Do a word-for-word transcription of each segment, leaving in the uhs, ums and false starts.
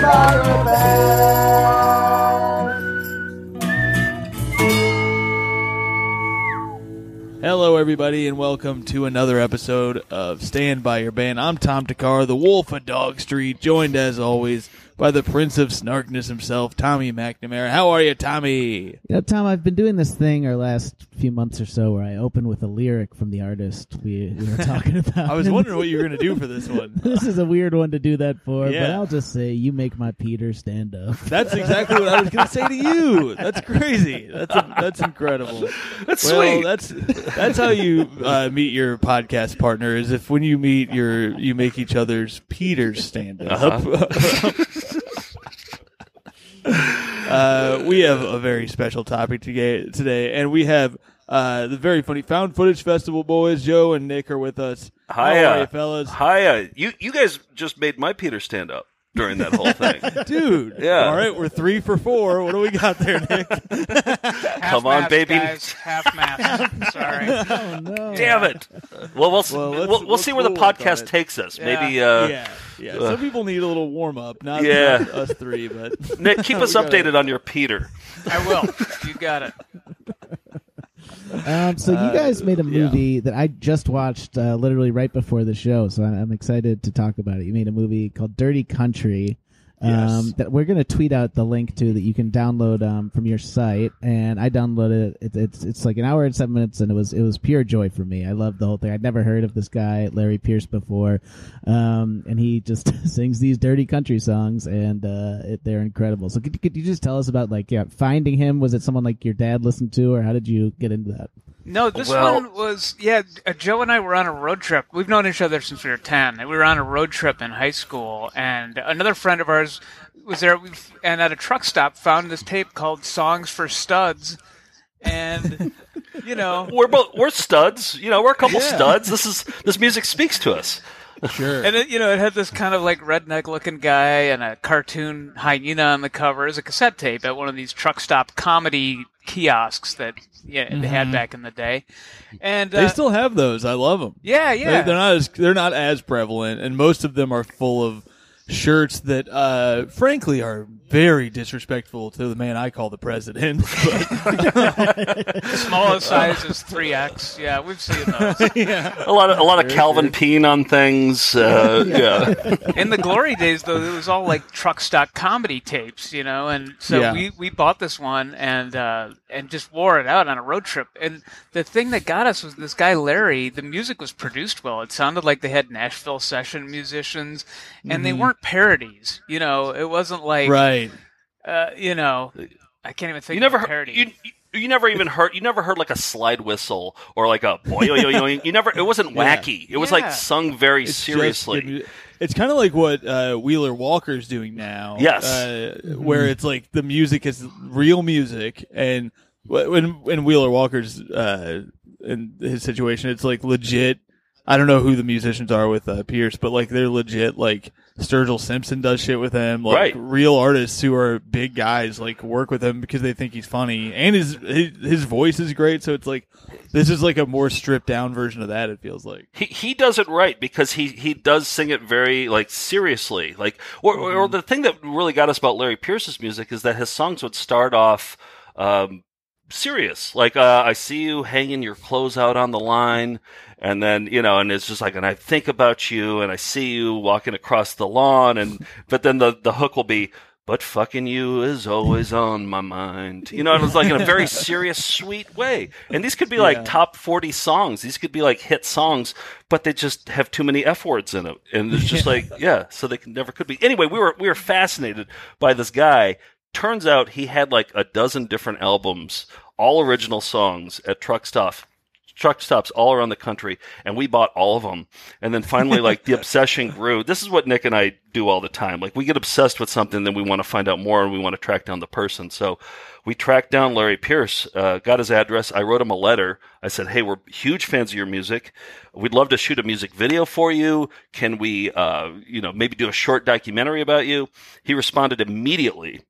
by your bed. Hello, everybody, and welcome to another episode of Stand By Your Band. I'm Tom Takar, the Wolf of Dog Street, joined as always by the Prince of Snarkness himself, Tommy McNamara. How are you, Tommy? You know, Tom, I've been doing this thing our last few months or so where I open with a lyric from the artist we, we were talking about. I was wondering what you were going to do for this one. This is a weird one to do that for, Yeah. but I'll just say, you make my Peter stand up. That's exactly what I was going to say to you. That's crazy. That's a, that's incredible. That's well, sweet. That's that's how you uh, meet your podcast partner. Is if when you meet your you make each other's Peters stand up. Uh-huh. uh, we have a very special topic today, today, and we have uh, the very funny Found Footage Festival boys. Joe and Nick are with us. Hiya. How are you, fellas? Hiya. You you guys just made my Peter stand up during that whole thing. Dude. Yeah. All right, we're three for four. What do we got there, Nick? Half Come on, math, baby. Guys. Half math. Sorry. Oh, no. Damn it. Well, we'll, Well, s- let's- we'll, we'll let's- see where the we'll work on podcast it. takes us. Yeah. Maybe, uh, yeah, yeah. uh, Some people need a little warm up. Not, Yeah. not us three, but Nick, keep us We gotta- updated on your Peter. I will. You got it. Um, so you Uh, guys made a yeah. movie that I just watched uh, literally right before the show, so I'm, I'm excited to talk about it. You made a movie called Dirty Country. Um, Yes. that we're going to tweet out the link to that you can download um, from your site, and I downloaded it. it. It's it's like an hour and seven minutes, and it was it was pure joy for me. I loved the whole thing. I'd never heard of this guy Larry Pierce before, um, and he just sings these dirty country songs, and uh, it, they're incredible. So could, could you just tell us about like yeah finding him? Was it someone like your dad listened to, or how did you get into that? No, this Well- one was, yeah, uh, Joe and I were on a road trip. We've known each other since we were ten. We were on a road trip in high school, and another friend of ours was there, We've- and at a truck stop found this tape called Songs for Studs, and, you know, We're both, we're studs. You know, we're a couple Yeah. studs. This is, this music speaks to us. sure. and it, you know, it had this kind of like redneck-looking guy and a cartoon hyena on the cover. It was a cassette tape at one of these truck stop comedy kiosks that yeah, they had back in the day. And They uh, still have those. I love them. yeah, yeah. They, are not as they're not as prevalent, and most of them are full of shirts that, uh, frankly, are very disrespectful to the man I call the president. But, The smallest size is three X. Yeah, we've seen those. A lot of, a lot of Calvin Peen on things. Uh, yeah. In the glory days, though, it was all like truck stock comedy tapes, you know. And so Yeah. we, we bought this one and uh, and just wore it out on a road trip. And the thing that got us was this guy Larry. The music was produced well. It sounded like they had Nashville session musicians, and they weren't parodies. You know, it wasn't like right. uh, you know, I can't even think You never of a heard, parody. you, you you never even heard you never heard like a slide whistle or like a boy yo yo yo. You never. It wasn't Yeah. wacky. It was Yeah. like sung very It's just seriously. good mu- It's kind of like what uh, Wheeler Walker's doing now. Yes. uh, where it's like the music is real music, and wh- when when Wheeler Walker's uh, in his situation, it's like legit. I don't know who the musicians are with uh, Pierce, but like they're legit. Like Sturgill Simpson does shit with him. Like Right. real artists who are big guys like work with him because they think he's funny, and his his, his voice is great. So it's like this is like a more stripped down version of that. It feels like. He he does it right because he, he does sing it very like seriously. Like or, or, or the thing that really got us about Larry Pierce's music is that his songs would start off um, serious. Like uh, I see you hanging your clothes out on the line, and then you know, and it's just like, and I think about you, and I see you walking across the lawn, and but then the the hook will be. But fucking you is always on my mind. You know, it was like in a very serious, sweet way. And these could be like Yeah. top forty songs. These could be like hit songs, but they just have too many F words in it. And it's just like, yeah, so they can, never could be. Anyway, we were, we were fascinated by this guy. Turns out he had like a dozen different albums, all original songs at truck stop, truck stops all around the country, and we bought all of them. And then finally, like, the obsession grew. This is what Nick and I do all the time. Like, we get obsessed with something, then we want to find out more, and we want to track down the person. So we tracked down Larry Pierce, uh, got his address. I wrote him a letter. I said, hey, we're huge fans of your music. We'd love to shoot a music video for you. Can we, uh, you know, maybe do a short documentary about you? He responded immediately.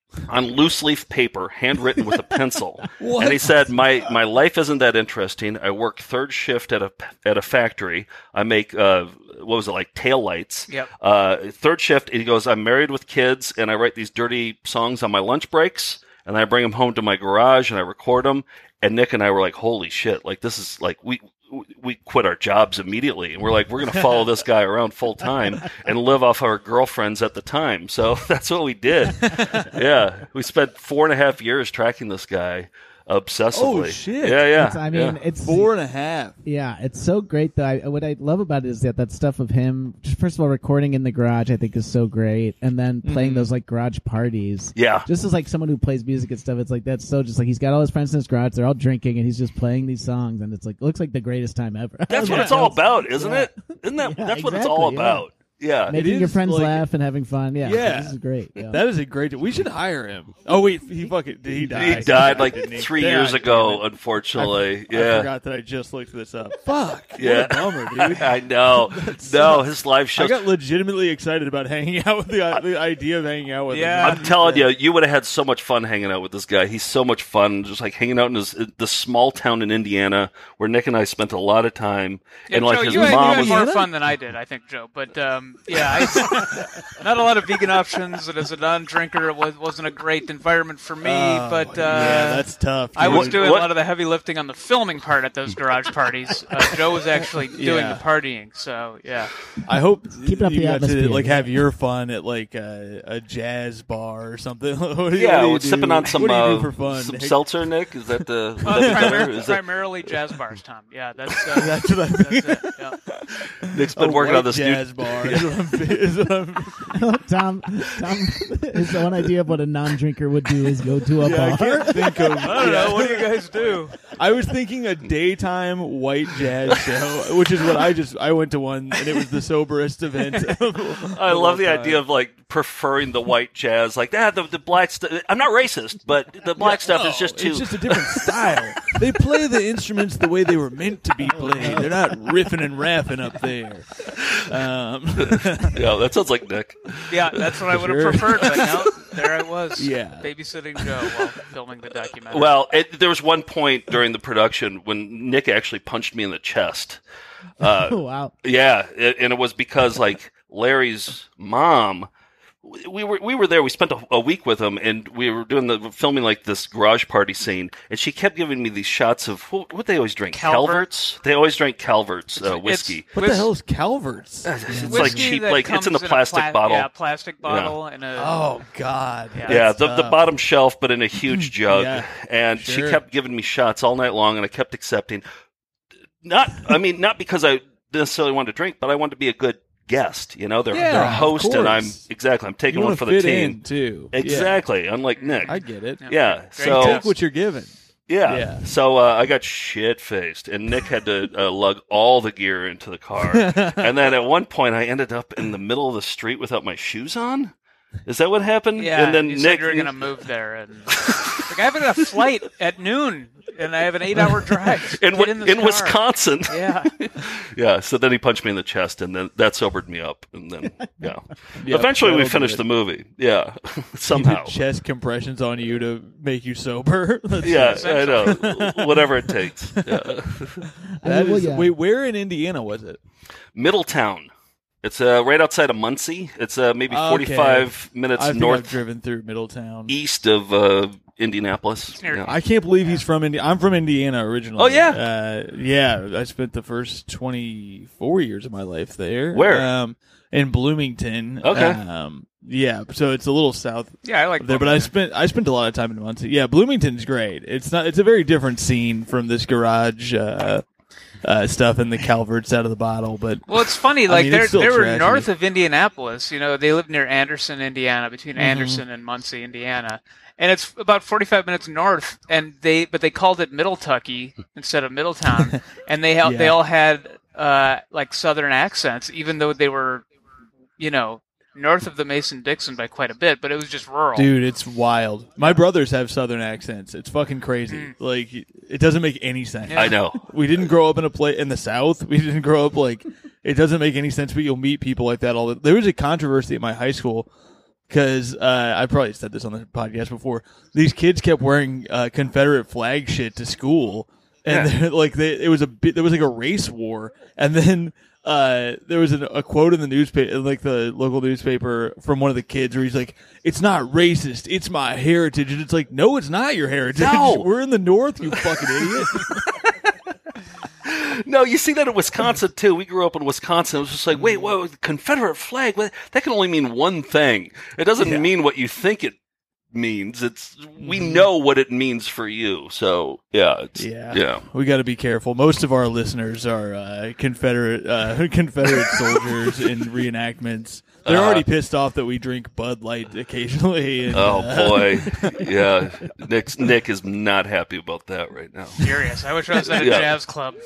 on loose leaf paper, handwritten with a pencil. What? And he said, "My my life isn't that interesting. I work third shift at a at a factory. I make uh, what was it like tail lights? Yep. Uh, third shift." And he goes, "I'm married with kids, and I write these dirty songs on my lunch breaks, and I bring them home to my garage and I record them." And Nick and I were like, "Holy shit! Like this is like we." We quit our jobs immediately, and we're like, we're going to follow this guy around full time and live off our girlfriends at the time. So that's what we did. Yeah, we spent four and a half years tracking this guy obsessively. Oh, shit. Yeah, yeah. It's, I mean, yeah. it's Four and a half. Yeah, it's so great that I, what I love about it is that that stuff of him, just first of all, recording in the garage, I think is so great, and then playing Mhm. those like garage parties. Yeah. Just as like someone who plays music and stuff, it's like that's so just like he's got all his friends in his garage, they're all drinking, and he's just playing these songs, and it's like looks like the greatest time ever. That's what Yeah. it's all about, isn't Yeah. it? Isn't that? Yeah, that's what it's all exactly, yeah. about. Yeah. Making It your is, friends like- laugh and having fun. Yeah, Yeah. this is great. Yeah. That is a great. We should hire him. Oh wait, he fucking did he die? He died like Didn't he? three God years damn ago, it. unfortunately. I yeah. forgot that I just looked this up. Fuck. Yeah. What a bummer, dude. I know. No, his live I shows. got legitimately excited about hanging out with the the idea of hanging out with Yeah. him. I'm telling you, you would have had so much fun hanging out with this guy. He's so much fun, just like hanging out in his the small town in Indiana where Nick and I spent a lot of time. Yeah, and like Joe, his you had, mom you was had more Indiana? fun than I did, I think, Joe. But um, yeah, I, not a lot of vegan options, and as a non-drinker, it was, wasn't a great environment for me. Oh, but uh, yeah, that's tough. I was dude. doing What- a lot of the heavy lifting on the filming part at those garage parties. Uh, Joe was actually doing Yeah. the partying. So yeah, I hope Keeping up you the got to atmosphere. like have your fun at like a, a jazz bar or something. What do you- yeah, what do you we're sipping do? on some What do you uh, do for fun? some Nick? seltzer. Nick, is that the? Is uh, that the primar- color? Is that, primarily jazz bars, Tom. Yeah, that's uh, That's what I that's mean. it. Yeah. Nick's been A working white on this jazz new. bar. is what I'm- is what I'm- Tom, Tom, his one idea of what a non-drinker would do is go to a Yeah, I bar. can't think of. I don't know. What do you guys do? I was thinking a daytime white jazz show, which is what I just I went to one, and it was the soberest event. I love the idea of like preferring the white jazz, like that. Ah, the, the black stuff. I'm not racist, but the black stuff is just too. It's just a different style. They play the instruments the way they were meant to be played. They're not riffing and raffing up there. Um, yeah, that sounds like Nick. Yeah, that's what I would have Sure. preferred. But no, there I was, Yeah. babysitting Joe while filming the documentary. Well, it, there was one point during the production when Nick actually punched me in the chest. Uh, Oh, wow. Yeah, it, and it was because like Larry's mom, we were we were there. We spent a, a week with him, and we were doing the filming like this garage party scene. And she kept giving me these shots of what, what they always drink, Calvert. Calverts. They always drink Calverts uh, It's- whiskey. what the hell is Calvert's? It's like Whiskey cheap, that like it's comes in a plastic pla- bottle. Yeah, plastic bottle and a. Oh God. Yeah. Yeah, That's the, the tough. bottom shelf, but in a huge jug. Yeah, and sure. she kept giving me shots all night long, and I kept accepting. Not, I mean, not because I necessarily wanted to drink, but I wanted to be a good guest. You know, they're, Yeah, they're a of host, and I'm course. exactly. I'm taking You one wanna for the fit team. in, too. Exactly, unlike Nick. Yeah, I get it. Yeah. yeah, Great so tip. Take what you're given. yeah, Yeah. so uh, I got shit faced, and Nick had to uh, lug all the gear into the car. And then at one point, I ended up in the middle of the street without my shoes on. Is that what happened? Yeah, and then you Nick, said you were going to move there, and like I have a flight at noon, and I have an eight-hour drive in, Get in, this in car. Wisconsin. Yeah, Yeah, so then he punched me in the chest, and then that sobered me up. And then, yeah. Yep, Eventually, we that'll finished do the it. movie. Yeah, He somehow. did chest compressions on you to make you sober. That's Yeah, nice. I know. Whatever it takes. Yeah. I That mean, well, is- yeah. Wait, where in Indiana was it? Middletown. It's uh, right outside of Muncie. It's uh, maybe Okay. forty-five minutes I think I've north driven through Middletown. east of uh, Indianapolis. near- Yeah. I can't believe he's from Indiana. I'm from Indiana originally. Oh, yeah? uh, yeah. I spent the first twenty-four years of my life there. Where? Um, in Bloomington. Okay. Um, yeah, so it's a little south yeah, I like of there, but I spent I spent a lot of time in Muncie. Yeah, Bloomington's great. It's not. It's a very different scene from this garage uh, uh, stuff and the Calverts out of the bottle. But Well, it's funny. I Like mean, they're it's still they were trashy. north of Indianapolis. You know, they lived near Anderson, Indiana, between Mhm. Anderson and Muncie, Indiana, and it's about forty-five minutes north. And they but they called it Middletucky instead of Middletown, and they all they Yeah. all had uh, like Southern accents, even though they were, you know, north of the Mason-Dixon by quite a bit. But it was just rural. dude, it's wild. My brothers have Southern accents. It's fucking crazy. Mm. Like it doesn't make any sense. Yeah. I know. We didn't grow up in a place in the South. We didn't grow up like it doesn't make any sense. But you'll meet people like that all. The, there was a controversy at my high school because uh, I probably said this on the podcast before. These kids kept wearing uh, Confederate flag shit to school, and Yeah. they're like they, it was a bit, there was like a race war, and then uh, there was an, a quote in the newspaper, like the local newspaper, from one of the kids where he's like, "It's not racist, it's my heritage," and it's like, no, it's not your heritage. No. We're in the North, you fucking idiot. No, you see that in Wisconsin too. We grew up in Wisconsin. It was just like, wait, what? Confederate flag? What? That can only mean one thing. It doesn't Yeah. mean what you think it means. It's we know what it means for you. So yeah, it's, Yeah, yeah. we got to be careful. Most of our listeners are uh, Confederate uh, Confederate soldiers in reenactments. They're Uh-huh. already pissed off that we drink Bud Light occasionally. And, Oh uh, boy, yeah. Nick's, Nick is not happy about that right now. Furious. I wish I was at a Yeah. jazz club.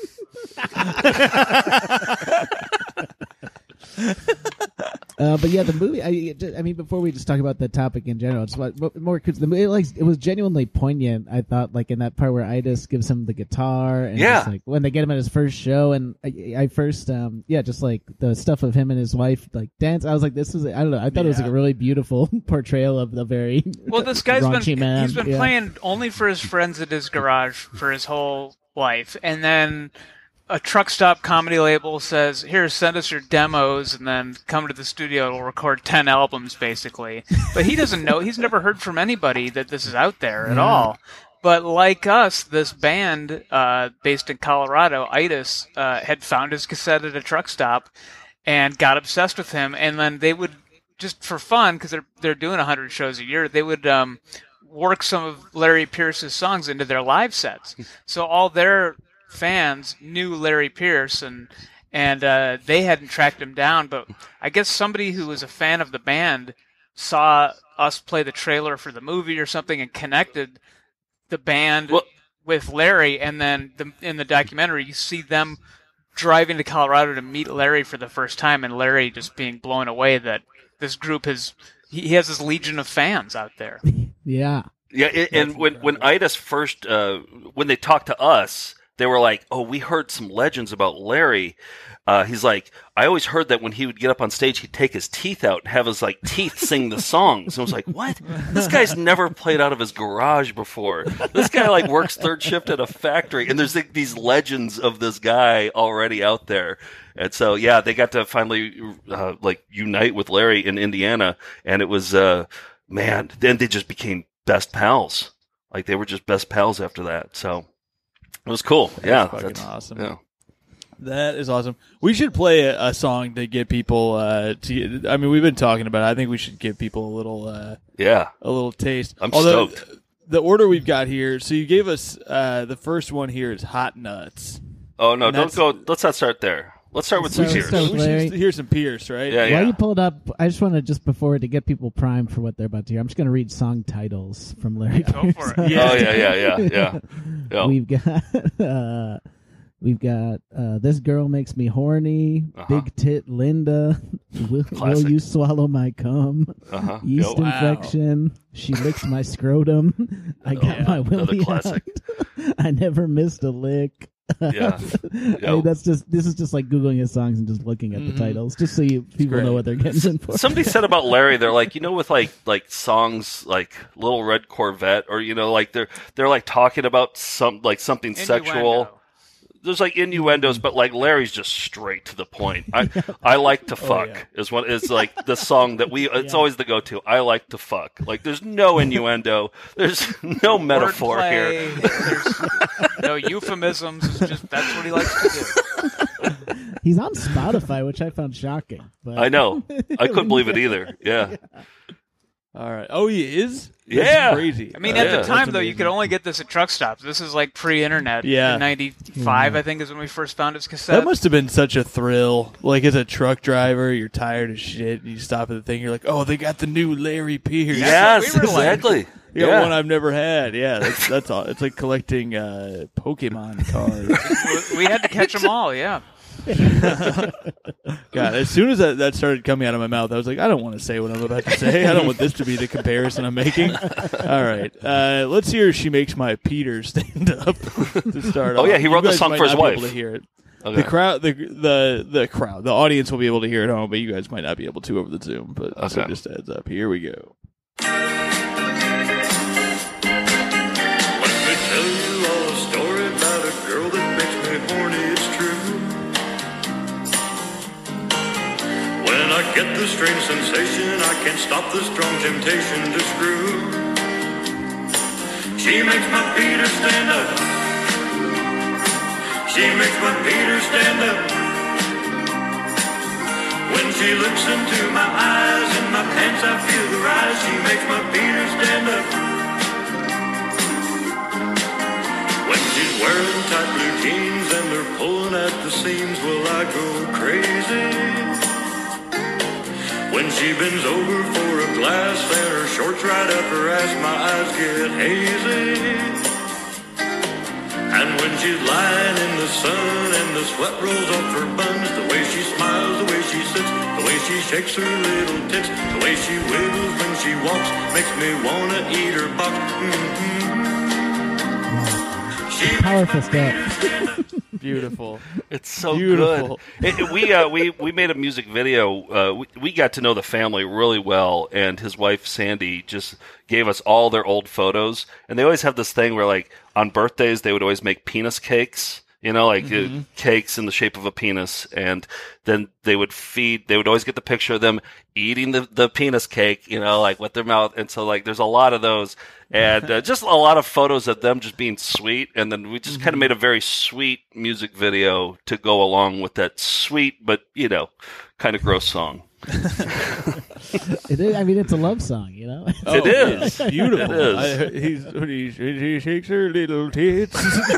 Uh, but yeah, the movie. I, I mean, before we just talk about the topic in general, it's what more. Cause the movie, like, it was genuinely poignant. I thought, like in that part where Idis gives him the guitar, and Yeah. just, like when they get him at his first show, and I, I first, um, yeah, just like the stuff of him and his wife, like dance. I was like, this is. I don't know. I thought it was like a really beautiful portrayal of the very. Well, this guy's raunchy been man. he's been Yeah. playing only for his friends at his garage for his whole life, and then a truck stop comedy label says, "Here, send us your demos, and then come to the studio. We'll record ten albums, basically." But he doesn't know. He's never heard from anybody that this is out there at all. But like us, this band uh, based in Colorado, Idis, uh, had found his cassette at a truck stop and got obsessed with him. And then they would, just for fun, because they're they're doing a hundred shows a year, they would um, work some of Larry Pierce's songs into their live sets. So all their fans knew Larry Pierce, and and uh, they hadn't tracked him down. But I guess somebody who was a fan of the band saw us play the trailer for the movie or something and connected the band Well- with Larry. And then the, in the documentary, you see them driving to Colorado to meet Larry for the first time, and Larry just being blown away that this group has he he has this legion of fans out there. Yeah. Yeah, and, and when when Idis first uh, when they talked to us, they were like, "Oh, we heard some legends about Larry." Uh, he's like, "I always heard that when he would get up on stage, he'd take his teeth out and have his like teeth sing the songs." And I was like, "What? This guy's never played out of his garage before. This guy like works third shift at a factory, and there's like, these legends of this guy already out there." And so, yeah, they got to finally uh, like unite with Larry in Indiana, and it was uh, man. Then they just became best pals. Like they were just best pals after that. So it was cool. Yeah, fucking that's awesome. Yeah. That is awesome. We should play a, a song to get people. Uh, to I mean, we've been talking about it. I think we should give people a little, uh, Yeah. a little taste. I'm Although, stoked. The order we've got here. So you gave us uh, the first one here is Hot Nuts. Oh no, And don't that's- go. Let's not start there. Let's start with some Let's Pierce. start with we Larry. should hear some Pierce, right? Yeah, yeah. While you pull it up, I just want to just before to get people primed for what they're about to hear. I'm just going to read song titles from Larry. Go for Pierce. it. Oh yeah, yeah, yeah, yeah. yeah. We've got uh, we've got uh, This Girl Makes Me Horny, Uh-huh. Big Tit Linda, Will, Classic. Will You Swallow My Cum, Uh-huh. Yeast Yo. Wow. Infection, She Licks My Scrotum, I Got yeah, My another Willie classic. Out, I Never Missed a Lick. Yeah. I Yo. mean, that's just this is just like googling his songs and just looking at Mhm. the titles, just so you people great. know what they're getting in for. Somebody said about Larry, they're like, you know, with like like songs like Little Red Corvette, or you know, like they're they're like talking about some like something sexual. Innuendo. There's like innuendos, but like Larry's just straight to the point. I I like to fuck yeah. is what is like the song that we. It's Yeah. always the go to. I like to fuck. Like there's no innuendo. There's no metaphor here. Wordplay, there's no euphemisms. It's just that's what he likes to do. He's on Spotify, which I found shocking. But I know. I couldn't believe it either. Yeah. All right. Oh, he is? That's Yeah. crazy. I mean, Uh, at yeah. the time, That's though, you amazing. could only get this at truck stops. This is like pre-internet. Yeah. In ninety-five, I think, is when we first found his cassette. That must have been such a thrill. Like, as a truck driver, you're tired as shit, and you stop at the thing, you're like, oh, they got the new Larry Pierce. Yes, what we were like. exactly. You got Yeah. one I've never had. Yeah, that's, that's all. It's like collecting uh, Pokemon cards. We- we had to catch them all, yeah. God, as soon as that, that started coming out of my mouth, I was like, I don't want to say what I'm about to say. I don't want this to be the comparison I'm making. All right. Uh, let's hear She Makes My Peter stand up to start Oh, off. yeah, he You wrote the guys song might for his not be able wife. to hear it. Okay. The crowd, the the the crowd, the audience will be able to hear it at home, but you guys might not be able to over the Zoom. But so Okay. just a heads up. Here we go. Let me tell you all a story about a girl that makes me horny, it's true. When I get this strange sensation, I can't stop the strong temptation to screw. She makes my Peter stand up. She makes my Peter stand up. When she looks into my eyes, in my pants I feel the rise. She makes my Peter stand up. When she's wearing tight blue jeans and they're pulling at the seams, will I go crazy? When she bends over for a glass and her shorts right up her ass, my eyes get hazy. And when she's lying in the sun and the sweat rolls off her buns, the way she smiles, the way she sits, the way she shakes her little tits, the way she wiggles when she walks, makes me wanna eat her box. Mm-hmm. She Powerful stuff. Beautiful. It's so Beautiful. good. It, it- we uh, we we made a music video. Uh, we, we got to know the family really well, and his wife Sandy just gave us all their old photos. And they always have this thing where, like, on birthdays, they would always make penis cakes. You know, like uh, cakes in the shape of a penis, and then they would feed. They would always get the picture of them eating the, the penis cake. You know, like with their mouth. And so, like, there's a lot of those, and uh, just a lot of photos of them just being sweet. And then we just kind of made a very sweet music video to go along with that sweet, but you know, kind of gross song. It is, I mean, it's a love song, you know? Oh, It is. yeah, beautiful. It is. I, he's, when he, he shakes her little tits.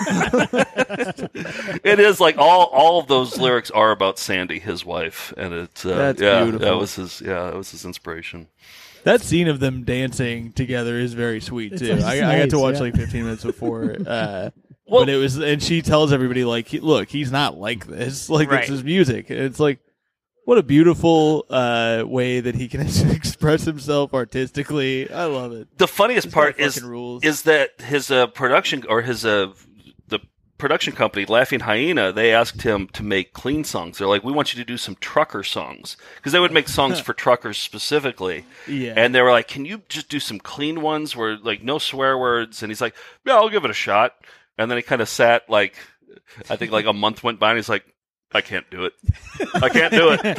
It is like all all of those lyrics are about Sandy, his wife, and it's uh, That's yeah, beautiful. that was his yeah, that was his inspiration. That scene of them dancing together is very sweet too. It's I, nice, I got to watch yeah. like fifteen minutes before, uh, Well- but it was, and she tells everybody like, he- "Look, he's not like this. Like Right. it's his music." And it's like, what a beautiful uh, way that he can express himself artistically. I love it. The funniest This part guy is fucking rules. is that his uh, production or his uh, the production company Laughing Hyena, they asked him to make clean songs. They're like, "We want you to do some trucker songs," because they would make songs for truckers specifically. Yeah. And they were like, "Can you just do some clean ones where like no swear words?" And he's like, "Yeah, I'll give it a shot." And then he kind of sat like, I think like a month went by, and he's like, "I can't do it. I can't do it."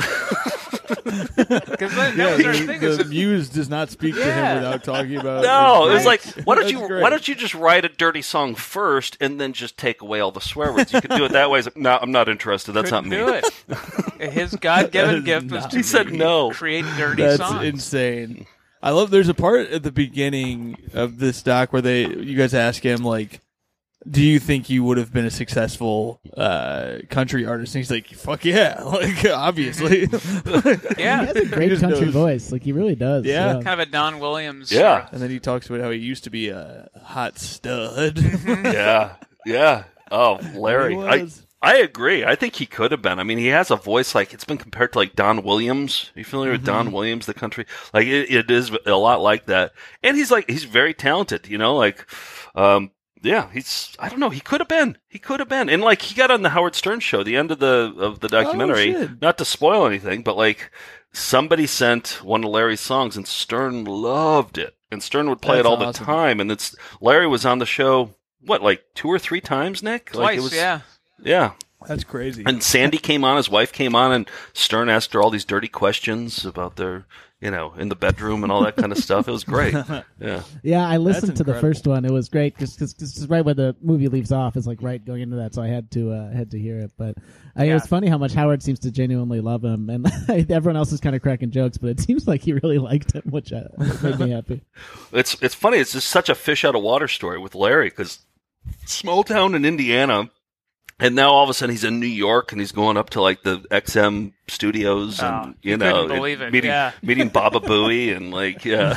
Because that, that Yeah, was our the, thing. the is that- muse does not speak to him Yeah. without talking about. No, it his was like, great. why don't That's you great. why don't you just write a dirty song first and then just take away all the swear words? You could do it that way. He's like, no, I'm not interested. That's couldn't not me. do it. His God-given That is gift was not to He said no. create dirty That's songs. insane. I love. There's a part at the beginning of this doc where they, you guys ask him like, "Do you think you would have been a successful uh, country artist?" And he's like, "Fuck yeah!" Like obviously. Yeah, He has a great just country knows. voice. Like, he really does. Yeah. kind of a Don Williams. Yeah. And then he talks about how he used to be a hot stud. Yeah, yeah. Oh, Larry, He I was. I agree. I think he could have been. I mean, he has a voice like it's been compared to like Don Williams. Are you familiar with Don Williams, the country? Like it, it is a lot like that. And he's like he's very talented. You know, like um. Yeah, he's. I don't know. He could have been. He could have been. And like he got on the Howard Stern show, the end of the of the documentary. Oh, shit. Not to spoil anything, but like somebody sent one of Larry's songs, and Stern loved it. And Stern would play That's it all awesome. the time. And it's Larry was on the show. What, like two or three times, Nick? Like Twice, it was, yeah. yeah. That's crazy. And Sandy came on, his wife came on, and Stern asked her all these dirty questions about their, you know, in the bedroom and all that kind of stuff. It was great. Yeah. Yeah, I listened That's to the incredible. first one. It was great because right when the movie leaves off, it's like right going into that, so I had to uh, had to hear it. But I, it was Yeah. funny how much Howard seems to genuinely love him, and everyone else is kind of cracking jokes, but it seems like he really liked him, which uh, made me happy. It's it's funny. It's just such a fish out of water story with Larry because small town in Indiana, and now all of a sudden he's in New York and he's going up to like the X M studios and Oh, you you know couldn't believe and it, meeting yeah. meeting Baba Booey and like yeah,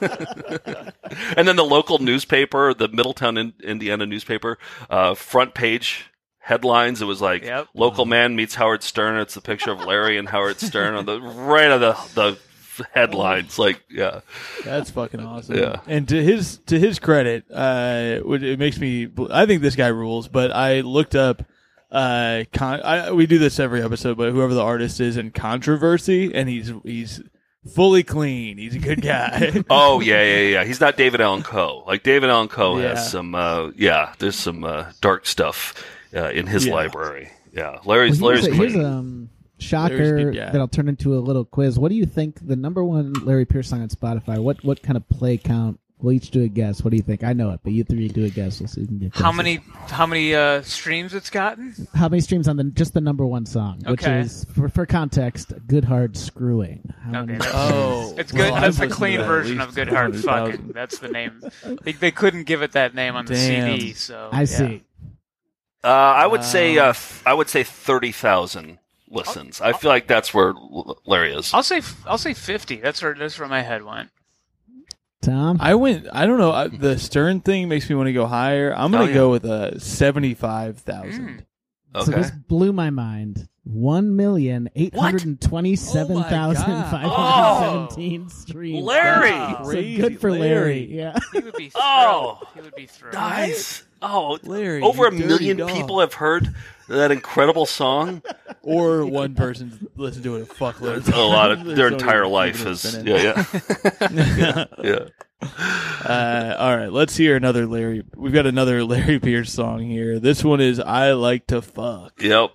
and then the local newspaper, the Middletown, in, Indiana newspaper, uh, front page. Headlines. It was like Yep. local man meets Howard Stern. It's the picture of Larry and Howard Stern on the right of the the headlines. Like yeah. That's fucking awesome. Yeah. And to his to his credit, uh, it it makes me. I think this guy rules. But I looked up uh, con- I, we do this every episode, but whoever the artist is in controversy, and he's he's fully clean. He's a good guy. Oh yeah, yeah, yeah. He's not David Allan Coe. Like David Allan Coe Yeah. has some. Uh, yeah, there's some uh, dark stuff uh, in his Yeah. library. Yeah, Larry's Well, Larry's here's, a, here's clean. a um, Larry's a shocker good guy. that I'll turn into a little quiz. What do you think the number one Larry Pierce song on Spotify? What what kind of play count? We'll each do a guess. What do you think? I know it, but you three do a guess. We'll see if we can get How closer. many how many uh, streams it's gotten? How many streams on the just the number one song, which Okay. is for, for context, "Good Hard Screwing." How Okay, many- that's, Oh, it's well, good. I've That's the listened to clean that at version least of Good Hard one hundred thousand. Fucking. That's the name. They, they couldn't give it that name on the Damn. C D. So I yeah. see. Uh, I would say Um, uh, th- I would say thirty thousand listens. I feel like that's where L- Larry is. I'll say I'll say fifty. That's where that's where my head went. Tom, I went. I don't know. I, the Stern thing makes me want to go higher. I'm gonna Oh, yeah. go with a seventy-five thousand. so Okay. this blew my mind. One million eight hundred twenty-seven thousand five hundred seventeen streams. Larry! So Crazy good for Larry. Larry. Yeah. He would be thrilled. Oh. He would be thrilled. Nice. Oh, Larry, over a you dirty million dog. people have heard that incredible song. Or one person listened to it a fuckload. A lot of their There's entire only life keeping it is spinning. yeah, yeah, yeah. Uh, all right, let's hear another Larry. We've got another Larry Pierce song here. This one is "I Like to Fuck." Yep.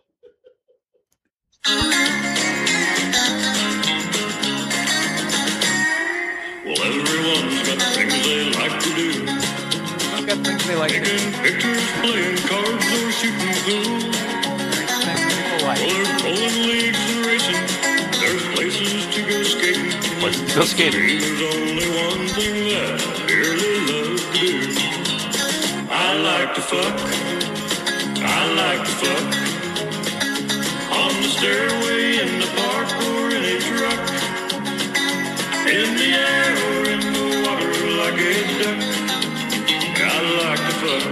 Well, everyone's got things they like to do. I've got things they like to do. Taking pictures, playing cards, or shooting pool. Things people like. Well, they're pulling leagues and racing. There's places to go skating. Places to go skating. There's only one thing that I dearly love to do. I like to fuck. I like to fuck. On the stairway, in the park, or in a truck. In the air or in the water like a duck. I like to fuck.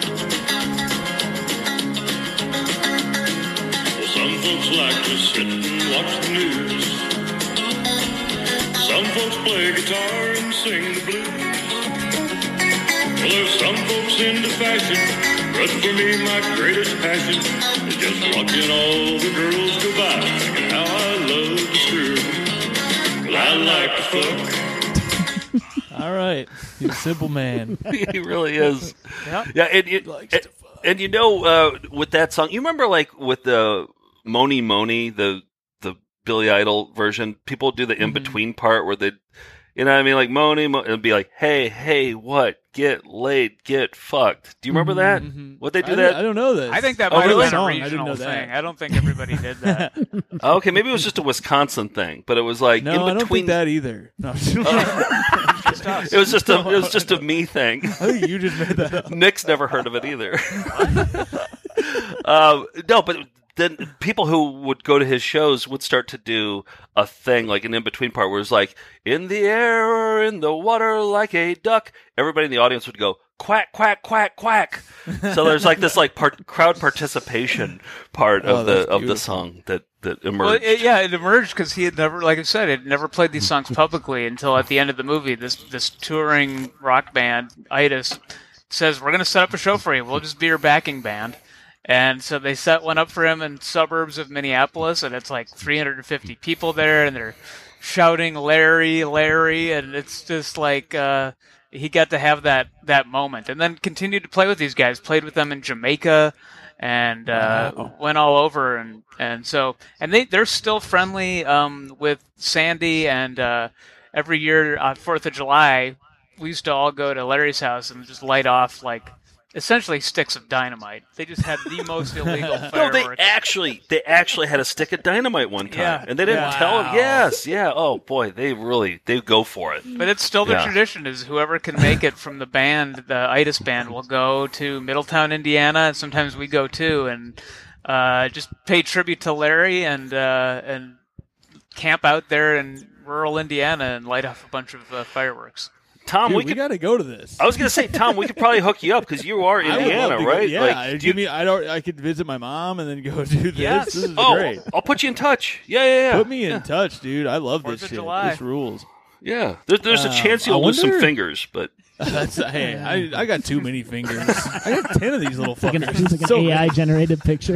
Well, some folks like to sit and watch the news. Some folks play guitar and sing the blues. Well, there's some folks into fashion, but for me, my greatest passion is just watching all the girls go by, thinking how I love to screw. Well, I like to fuck. All right, he's a simple man. He really is. Yep. Yeah, and, you- Likes and, to fuck. and you know, uh, with that song, you remember like with the Moni Moni, the the Billy Idol version, people do the in between part where they, you know, what I mean, like Moni, Mo- it'd be like, hey, hey, what? Get laid, get fucked. Do you remember that? Would they do I, that? I don't know this. I think that Oh, might really? have been a Song, I didn't regional know that. thing. I don't think everybody did that. Oh, okay, maybe it was just a Wisconsin thing, but it was like No, in I don't between. think that either. No, Just us. It was just a it was just a me thing. I think you just made that up. Nick's never heard of it either. um, no, but then people who would go to his shows would start to do a thing like an in between part where it's like in the air or in the water like a duck. Everybody in the audience would go quack quack quack quack. So there's like this like part, crowd participation part Oh, of the that's of the beautiful. song that that Well, emerged. it, yeah, it emerged because he had never, like I said, had never played these songs publicly until at the end of the movie. This this touring rock band, Itis, says, "We're going to set up a show for you. We'll just be your backing band." And so they set one up for him in suburbs of Minneapolis, and it's like three hundred fifty people there, and they're shouting "Larry, Larry," and it's just like uh, he got to have that that moment, and then continued to play with these guys. Played with them in Jamaica, and uh, Wow. went all over, and and so and they they're still friendly um, with Sandy, and uh, every year on Fourth of July, we used to all go to Larry's house and just light off like essentially sticks of dynamite. They just had the most illegal No, fireworks. they actually they actually had a stick of dynamite one time, Yeah. and they didn't Yeah. tell him. Wow. Yes, yeah. Oh boy, they really they go for it. But it's still the Yeah. tradition is whoever can make it from the band, the Itis band, will go to Middletown, Indiana, and sometimes we go too, and uh, just pay tribute to Larry and uh, and camp out there in rural Indiana and light off a bunch of uh, fireworks. Tom, Dude, we we, could. got to go to this. I was gonna say, Tom, we could probably hook you up because you are I would love Indiana, to go- right? Yeah, Like, do give you- me. I don't. I could visit my mom and then go do this. Yes. This is oh, great. I'll put you in touch. Yeah, yeah, yeah. Put me in touch, dude. I love Fourth this of shit. July. This rules. Yeah, there, there's a Um, chance I you'll lose some wonder- fingers, but That's hey, I, I got too many fingers. I got ten of these little It's like an, fuckers. it's like an So A I generated picture.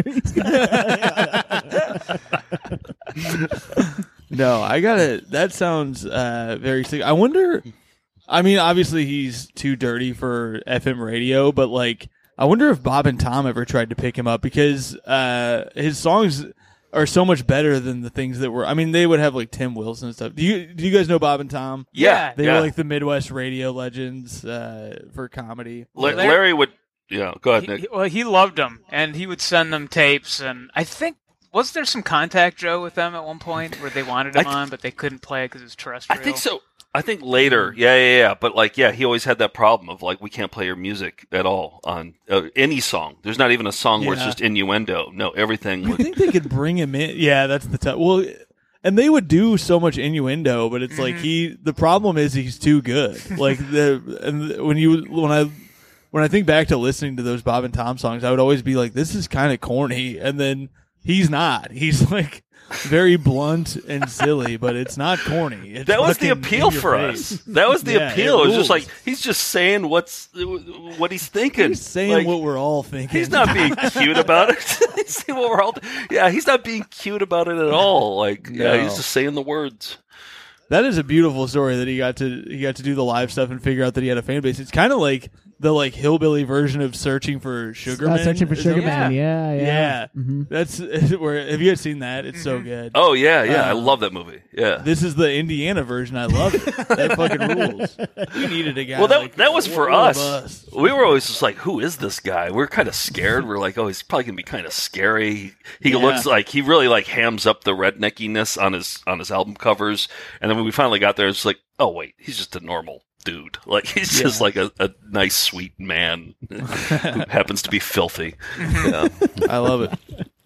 No, I gotta. That sounds uh, very sick. I wonder. I mean, obviously he's too dirty for F M radio, but like, I wonder if Bob and Tom ever tried to pick him up because uh, his songs are so much better than the things that were. I mean, they would have like Tim Wilson and stuff. Do you do you guys know Bob and Tom? Yeah, They yeah. were like the Midwest radio legends uh, for comedy. La- Larry would. Yeah, go ahead, He, Nick. he- well, he loved them, and he would send them tapes. And I think was there some contact, Joe, with them at one point where they wanted him I th- on, but they couldn't play it because it was I terrestrial. think so. I think later, yeah, yeah, yeah. But like, yeah, he always had that problem of like, we can't play your music at all on uh, any song. There's not even a song where it's Yeah. just innuendo. No, everything. You was- think they could bring him in? Yeah, that's the tough. Well, and they would do so much innuendo, but it's like he. The problem is he's too good. Like the and when you when I when I think back to listening to those Bob and Tom songs, I would always be like, this is kind of corny, and then he's not. He's like very blunt and silly, but it's not corny. It's that was the fucking appeal in your for face. us. That was the Yeah, appeal. it It was just rules. like he's just saying what's what he's thinking. He's saying Like, what we're all thinking. he's not being cute about it. He's saying what we're all. Yeah, he's not being cute about it at all. Like, yeah, No. he's just saying the words. That is a beautiful story that he got to he got to do the live stuff and figure out that he had a fan base. It's kind of like the like hillbilly version of Searching for Sugar Uh, Man. searching for Is Sugar that- Man. Yeah, yeah. Yeah, hmm that's where. Have you guys seen that? It's so good. Oh yeah, yeah, I Uh, love that movie. Yeah. This is the Indiana version. I love it. That fucking rules. We needed a guy. Well, that like that was for one of us. We were always just like, "Who is this guy?" We are kind of scared. We are like, "Oh, he's probably gonna be kind of scary." He, he Yeah. looks like he really like hams up the redneckiness on his on his album covers. And then when we finally got there, it's like, "Oh wait, he's just a normal dude. Like he's just Yeah. like a, a nice, sweet man who happens to be filthy." Yeah. I love it.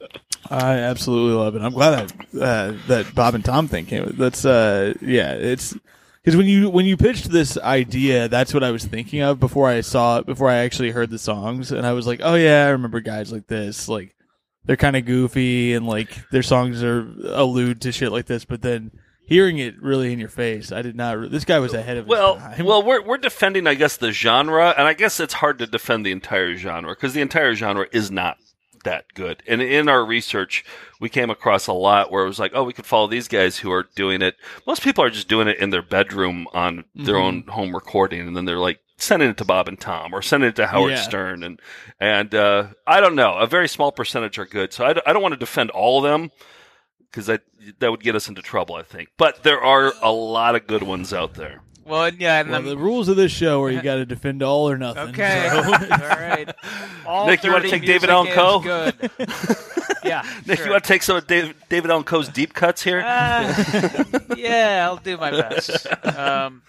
I absolutely love it. I'm glad that uh, that Bob and Tom thing came. That's uh, yeah. It's because when you when you pitched this idea, that's what I was thinking of before I saw it, before I actually heard the songs, and I was like, oh yeah, I remember guys like this. Like they're kind of goofy and like their songs are allude to shit like this, but then hearing it really in your face, I did not. Re- this guy was ahead of his Well, time. well, we're we're defending, I guess, the genre, and I guess it's hard to defend the entire genre because the entire genre is not that good. And in our research, we came across a lot where it was like, oh, we could follow these guys who are doing it. Most people are just doing it in their bedroom on their own home recording, and then they're like sending it to Bob and Tom or sending it to Howard Yeah. Stern, and and uh, I don't know, a very small percentage are good. So I, d- I don't want to defend all of them because that that would get us into trouble, I think. But there are a lot of good ones out there. Well, yeah, and Well, then, the rules of this show are you got to defend all or nothing. okay, so- all right. All Nick, you wanna dirty take David music Allan is Coe? Good. Yeah, Nick, sure. you want to take some of David, David Allan Coe's deep cuts here? Uh, yeah, I'll do my best. Um,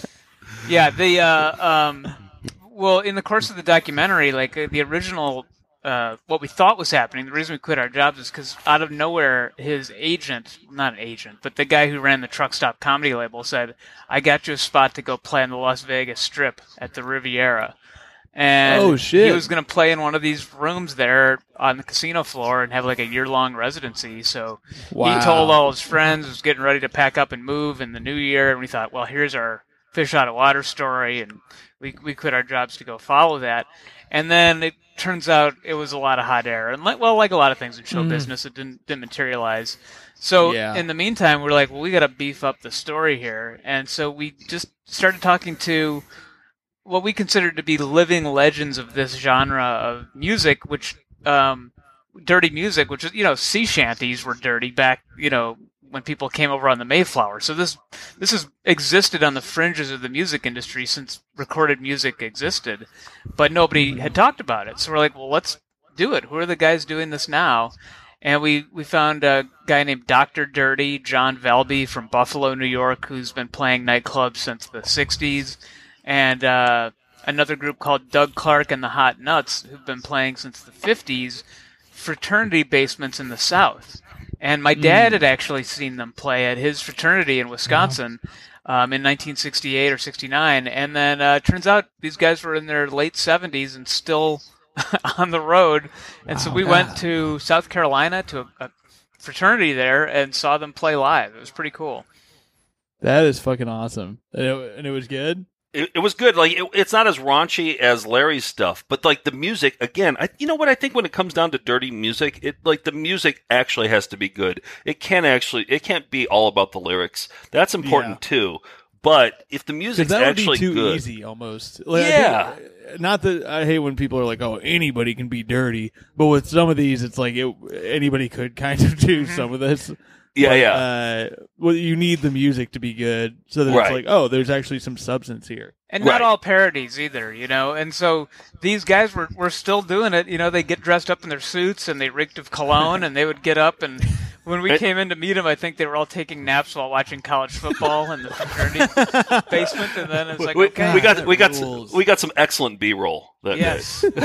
yeah, the uh, um, well, in the course of the documentary, like uh, the original, uh, what we thought was happening, the reason we quit our jobs is because out of nowhere, his agent, not an agent, but the guy who ran the Truck Stop Comedy label said, "I got you a spot to go play on the Las Vegas Strip at the Riviera." And Oh, shit. he was going to play in one of these rooms there on the casino floor and have like a year-long residency. So Wow. he told all his friends, was getting ready to pack up and move in the new year. And we thought, well, here's our fish out of water story. And we, we quit our jobs to go follow that. And then it turns out it was a lot of hot air. And like, well, like a lot of things in show business, it didn't, didn't materialize. So Yeah. in the meantime, we're like, well, we got to beef up the story here. And so we just started talking to what we consider to be living legends of this genre of music, which um, dirty music, which is, you know, sea shanties were dirty back, you know, when people came over on the Mayflower. So this this has existed on the fringes of the music industry since recorded music existed, but nobody had talked about it. So we're like, well, let's do it. Who are the guys doing this now? And we, we found a guy named Doctor Dirty, John Valby from Buffalo, New York, who's been playing nightclubs since the sixties. And uh, another group called Doug Clark and the Hot Nuts, who've been playing since the fifties, fraternity basements in the South. And my dad had actually seen them play at his fraternity in Wisconsin um, in nineteen sixty-eight or sixty-nine. And then uh, it turns out these guys were in their late seventies and still on the road. And so we went to South Carolina to a, a fraternity there and saw them play live. It was pretty cool. That is fucking awesome. And it, and it was good? It, it was good. Like it, it's not as raunchy as Larry's stuff, but like the music again. I, you know what I think when it comes down to dirty music, it like the music actually has to be good. It can't actually. It can't be all about the lyrics. That's important Yeah. too. But if the music's that would actually be too good, easy almost. Like, I Yeah. think- not that I hate when people are like, "Oh, anybody can be dirty," but with some of these, it's like it, anybody could kind of do some of this. yeah, But, yeah. Uh, well, you need the music to be good, so that Right. it's like, oh, there's actually some substance here. And not Right. all parodies either, you know. And so these guys were, were still doing it. You know, they get dressed up in their suits and they reeked of cologne, and they would get up. And when we It- came in to meet them, I think they were all taking naps while watching college football in the fraternity basement. And then it's like, we, okay, we got that we got rules. we got some excellent B roll that yes. day.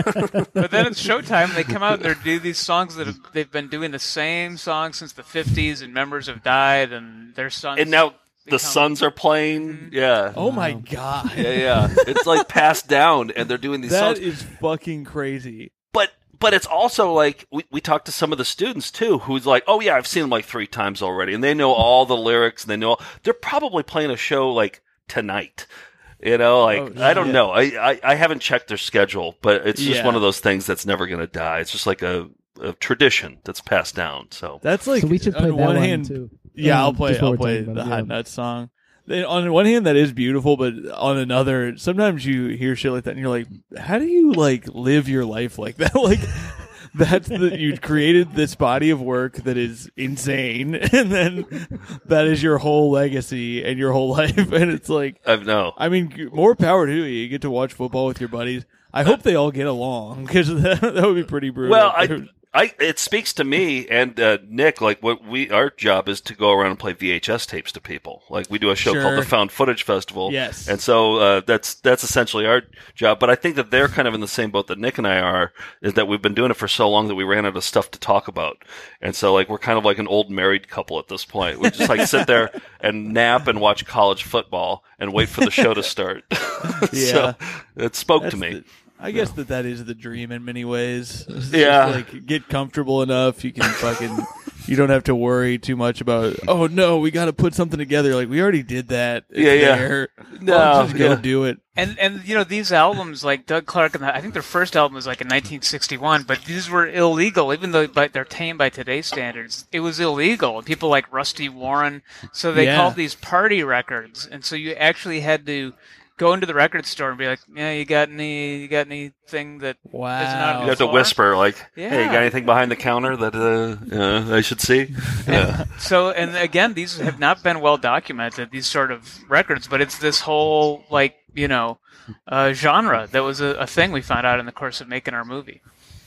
But then it's showtime. They come out and they do these songs that have, they've been doing the same song since the fifties, and members have died, and their sons. And now the become- Suns are playing. Yeah. Oh my god, Yeah, yeah. It's like passed down, and they're doing these that songs. is fucking crazy. But but it's also like we, we talked to some of the students too, who's like, oh yeah, I've seen them like three times already, and they know all the lyrics, and they know they're probably playing a show like tonight. You know, like Oh, I don't shit. know. I, I I haven't checked their schedule, but it's just Yeah. one of those things that's never going to die. It's just like a, a tradition that's passed down. So That's like so we should play on that one one hand, too. yeah, Um, I'll play. just while I'll we're play talking the about it, Hot yeah. Nuts song. Then on one hand, that is beautiful, but on another, sometimes you hear shit like that, and you're like, "How do you like live your life like that?" Like that's the you created this body of work that is insane, and then that is your whole legacy and your whole life, and it's like, I know. I mean, more power to you. You get to watch football with your buddies. I hope they all get along because that, that would be pretty brutal. Well, I, I, it speaks to me and uh, Nick. Like, what we, our job is to go around and play V H S tapes to people. Like, we do a show Sure. called the Found Footage Festival. Yes. and so uh, that's that's essentially our job. But I think that they're kind of in the same boat that Nick and I are. Is that we've been doing it for so long that we ran out of stuff to talk about, and so like we're kind of like an old married couple at this point. We just like sit there and nap and watch college football and wait for the show to start. Yeah. So it spoke That's to me. the- I guess that that is the dream in many ways. It's just Yeah. like get comfortable enough. You can fucking. You don't have to worry too much about. Oh no, we got to put something together. Like we already did that. It's Yeah, yeah. there. No, Well, just go yeah. do it. And and you know these albums like Doug Clark and the, I think their first album was like in nineteen sixty-one, but these were illegal even though by, they're tame by today's standards. It was illegal. And people like Rusty Warren, so they Yeah. called these party records, and so you actually had to go into the record store and be like, yeah, you got any you got anything that Wow. isn't out on You the have to floor? whisper like, "Hey, you Yeah. got anything behind the counter that uh, uh, I should see?" Yeah. So, and again, these have not been well documented, these sort of records, but it's this whole, like, you know, uh, genre that was a, a thing we found out in the course of making our movie.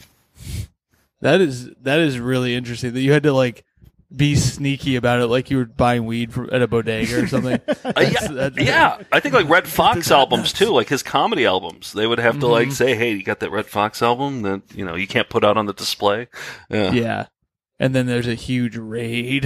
That is that is really interesting. That you had to like be sneaky about it, like you were buying weed from, at a bodega or something. Uh, yeah, That's- yeah. I think like Red Fox not albums nuts. too, like his comedy albums. They would have to like say, "Hey, you got that Red Fox album that you know you can't put out on the display." Yeah. Yeah. And then there's a huge raid.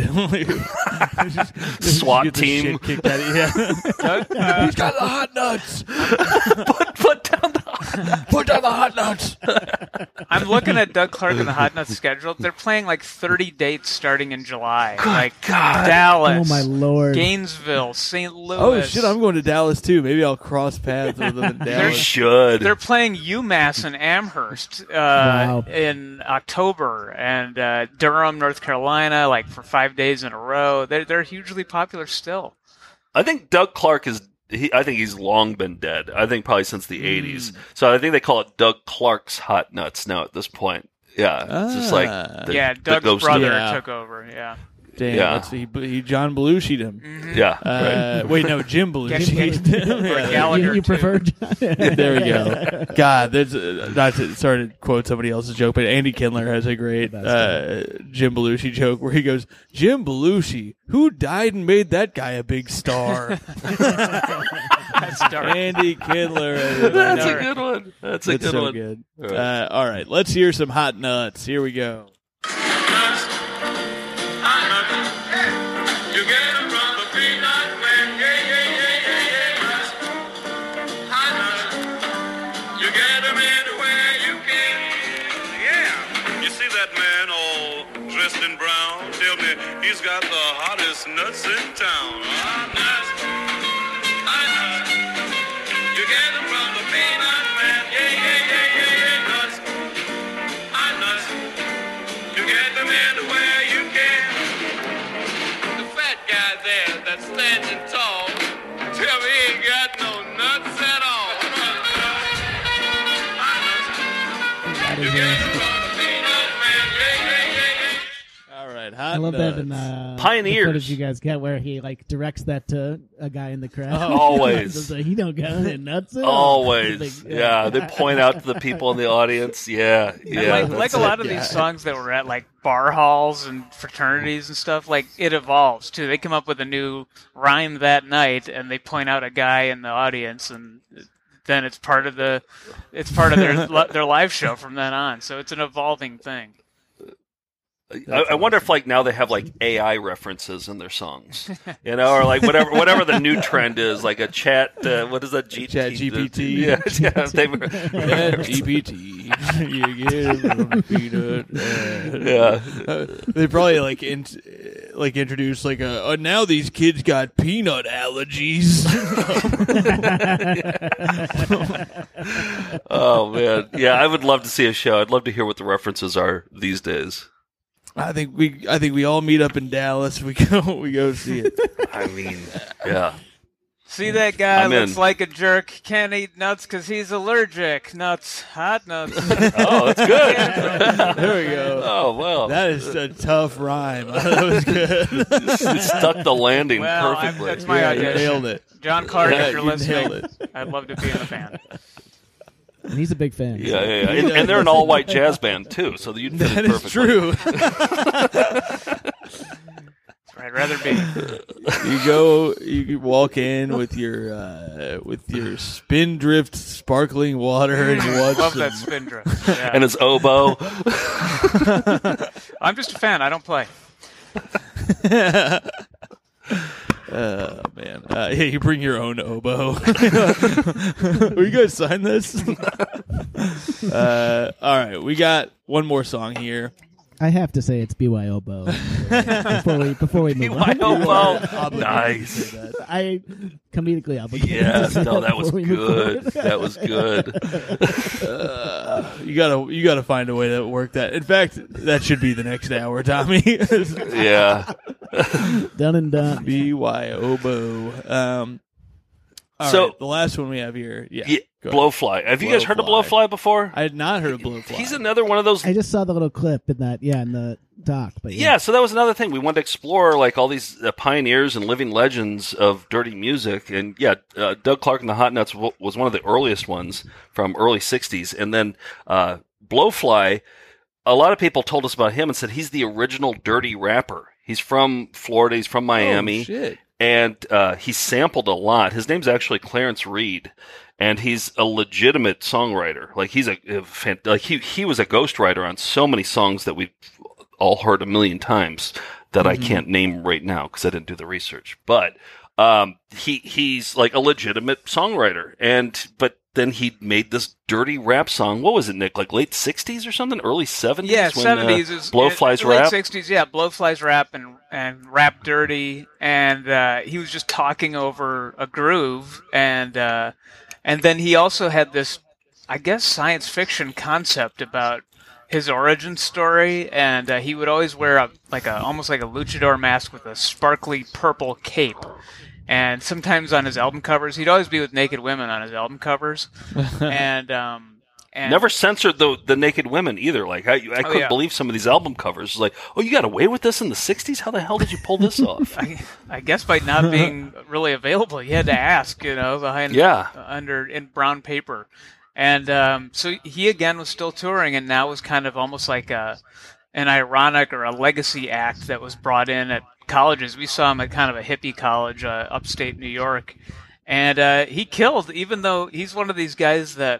SWAT Get the team. shit kicked out of you. Uh, He's got the hot nuts. put, put down the. Put down the hot nuts. I'm looking at Doug Clark and the Hot Nuts schedule. They're playing like thirty dates starting in July. like God. Dallas, Oh my lord! Gainesville, Saint Louis. Oh shit! I'm going to Dallas too. Maybe I'll cross paths with them in You Dallas. should. They're playing UMass and Amherst uh, Wow. in October, and uh, Durham, North Carolina, like for five days in a row. They're they're hugely popular still. I think Doug Clark is. He, I think he's long been dead. I think probably since the eighties. So I think they call it Doug Clark's Hot Nuts now at this point. Yeah, it's just like Ah. the- yeah, the Doug's ghost- brother Yeah. took over. Yeah, Damn, Yeah. that's, he, he John Belushi'd him. Yeah, Uh, right. Wait, no, Jim Belushi. Or Yeah, Gallagher, you, you too. prefer? there we go. God, there's uh, not to sorry to quote somebody else's joke, but Andy Kindler has a great That's uh, Jim Belushi joke where he goes, "Jim Belushi, who died and made that guy a big star?" That's dark. Andy Kindler. That's a Dark. good one. That's a It's good so one. good. All right. Uh, all right, let's hear some hot nuts. Here we go. You get 'em from the peanut man, yeah, yeah, yeah, yeah, yeah, nuts. Hot nuts. You get 'em anywhere you can. Yeah. You see that man all dressed in brown? Tell me he's got the hottest nuts in town. Hot nuts. Hot nuts. out of here. All right, hot I love nuts. that in uh, Pioneers. the footage you guys get where he like directs that to a guy in the crowd. Always. It's like, he don't got any nuts at all. Always. Like, Yeah, they point out to the people in the audience. Yeah, And yeah. like, that's like a it. lot of Yeah. these songs that were at like bar halls and fraternities and stuff, like it evolves too. They come up with a new rhyme that night, and they point out a guy in the audience, and then it's part of the, it's part of their li- their live show from then on. So it's an evolving thing. I, I wonder if like now they have like A I references in their songs, you know, or like whatever whatever the new trend is, like a chat. Uh, what is that? G- Chat G P T. Yeah, yeah. They were, Yeah, G P T. You get it from peanut. Uh, yeah. uh, they probably like in, like introduce like a oh, now these kids got peanut allergies. Oh man, yeah. I would love to see a show. I'd love to hear what the references are these days. I think we I think we all meet up in Dallas. We go we go see it. I mean, yeah. See that guy I'm looks in. like a jerk. Can't eat nuts because he's allergic. Nuts, hot nuts. Oh, that's good. There we go. Oh well, That is a tough rhyme. That was good. you stuck the landing Well, I'm- perfectly. that's my Yeah, you audition. nailed it. John Clark, Yeah, if you're you listening, nailed it. I'd love to be in the band. And he's a big fan. Yeah, yeah, yeah. And, and they're an all-white jazz band too, so you'd fit That in is perfectly. true. That's where I'd rather be. You go, you walk in with your uh, with your Spindrift sparkling water, and you watch Love some- that spin drift. Yeah. And his oboe. I'm just a fan. I don't play. Oh man, uh, yeah, you bring your own oboe. Will you guys sign this? uh, all right, we got one more song here. I have to say it's B Y O Bo before we before we move Why on. oboe? Nice. I comedically obligated. to Yes, say no, that was before we move good. forward. That was good. Uh, you gotta you gotta find a way to work that. In fact, that should be the next hour, Tommy. Yeah. Done and done. B Y oboe. Um, all So- right, the last one we have here, yeah, Yeah, go ahead. Blowfly. Have you guys heard of Blowfly. Blowfly before? I had not heard of Blowfly. He's another one of those. I just saw the little clip in that, yeah, in the doc. But Yeah, yeah, so that was another thing. We wanted to explore like all these uh, pioneers and living legends of dirty music, and yeah, uh, Doug Clark and the Hot Nuts w- was one of the earliest ones from early sixties, and then uh, Blowfly. A lot of people told us about him and said he's the original dirty rapper. He's from Florida. He's from Miami. Oh, shit. And uh, he sampled a lot. His name's actually Clarence Reed, and he's a legitimate songwriter. Like he's a, a fan, like he he was a ghostwriter on so many songs that we've all heard a million times that I can't name right now because I didn't do the research. But um, he he's like a legitimate songwriter, and but then he made this dirty rap song. What was it, Nick? Like late sixties or something? Early seventies? Yeah, when, seventies uh, is Blowfly's late rap. sixties. Yeah, Blowfly's rap and and rap dirty, and uh, he was just talking over a groove, and uh, and then he also had this, I guess, science fiction concept about his origin story, and uh, he would always wear a like a almost like a luchador mask with a sparkly purple cape. And sometimes on his album covers, he'd always be with naked women on his album covers, and um, and Never censored the the naked women either. Like I, I couldn't yeah. believe some of these album covers. It's like, oh, you got away with this in the sixties? How the hell did you pull this off? I, I guess by not being really available, you had to ask, you know, behind Yeah. under in brown paper, and um, so he again was still touring, and now was kind of almost like a an ironic or a legacy act that was brought in at colleges. We saw him at kind of a hippie college, uh, upstate New York, and uh, he killed. Even though he's one of these guys that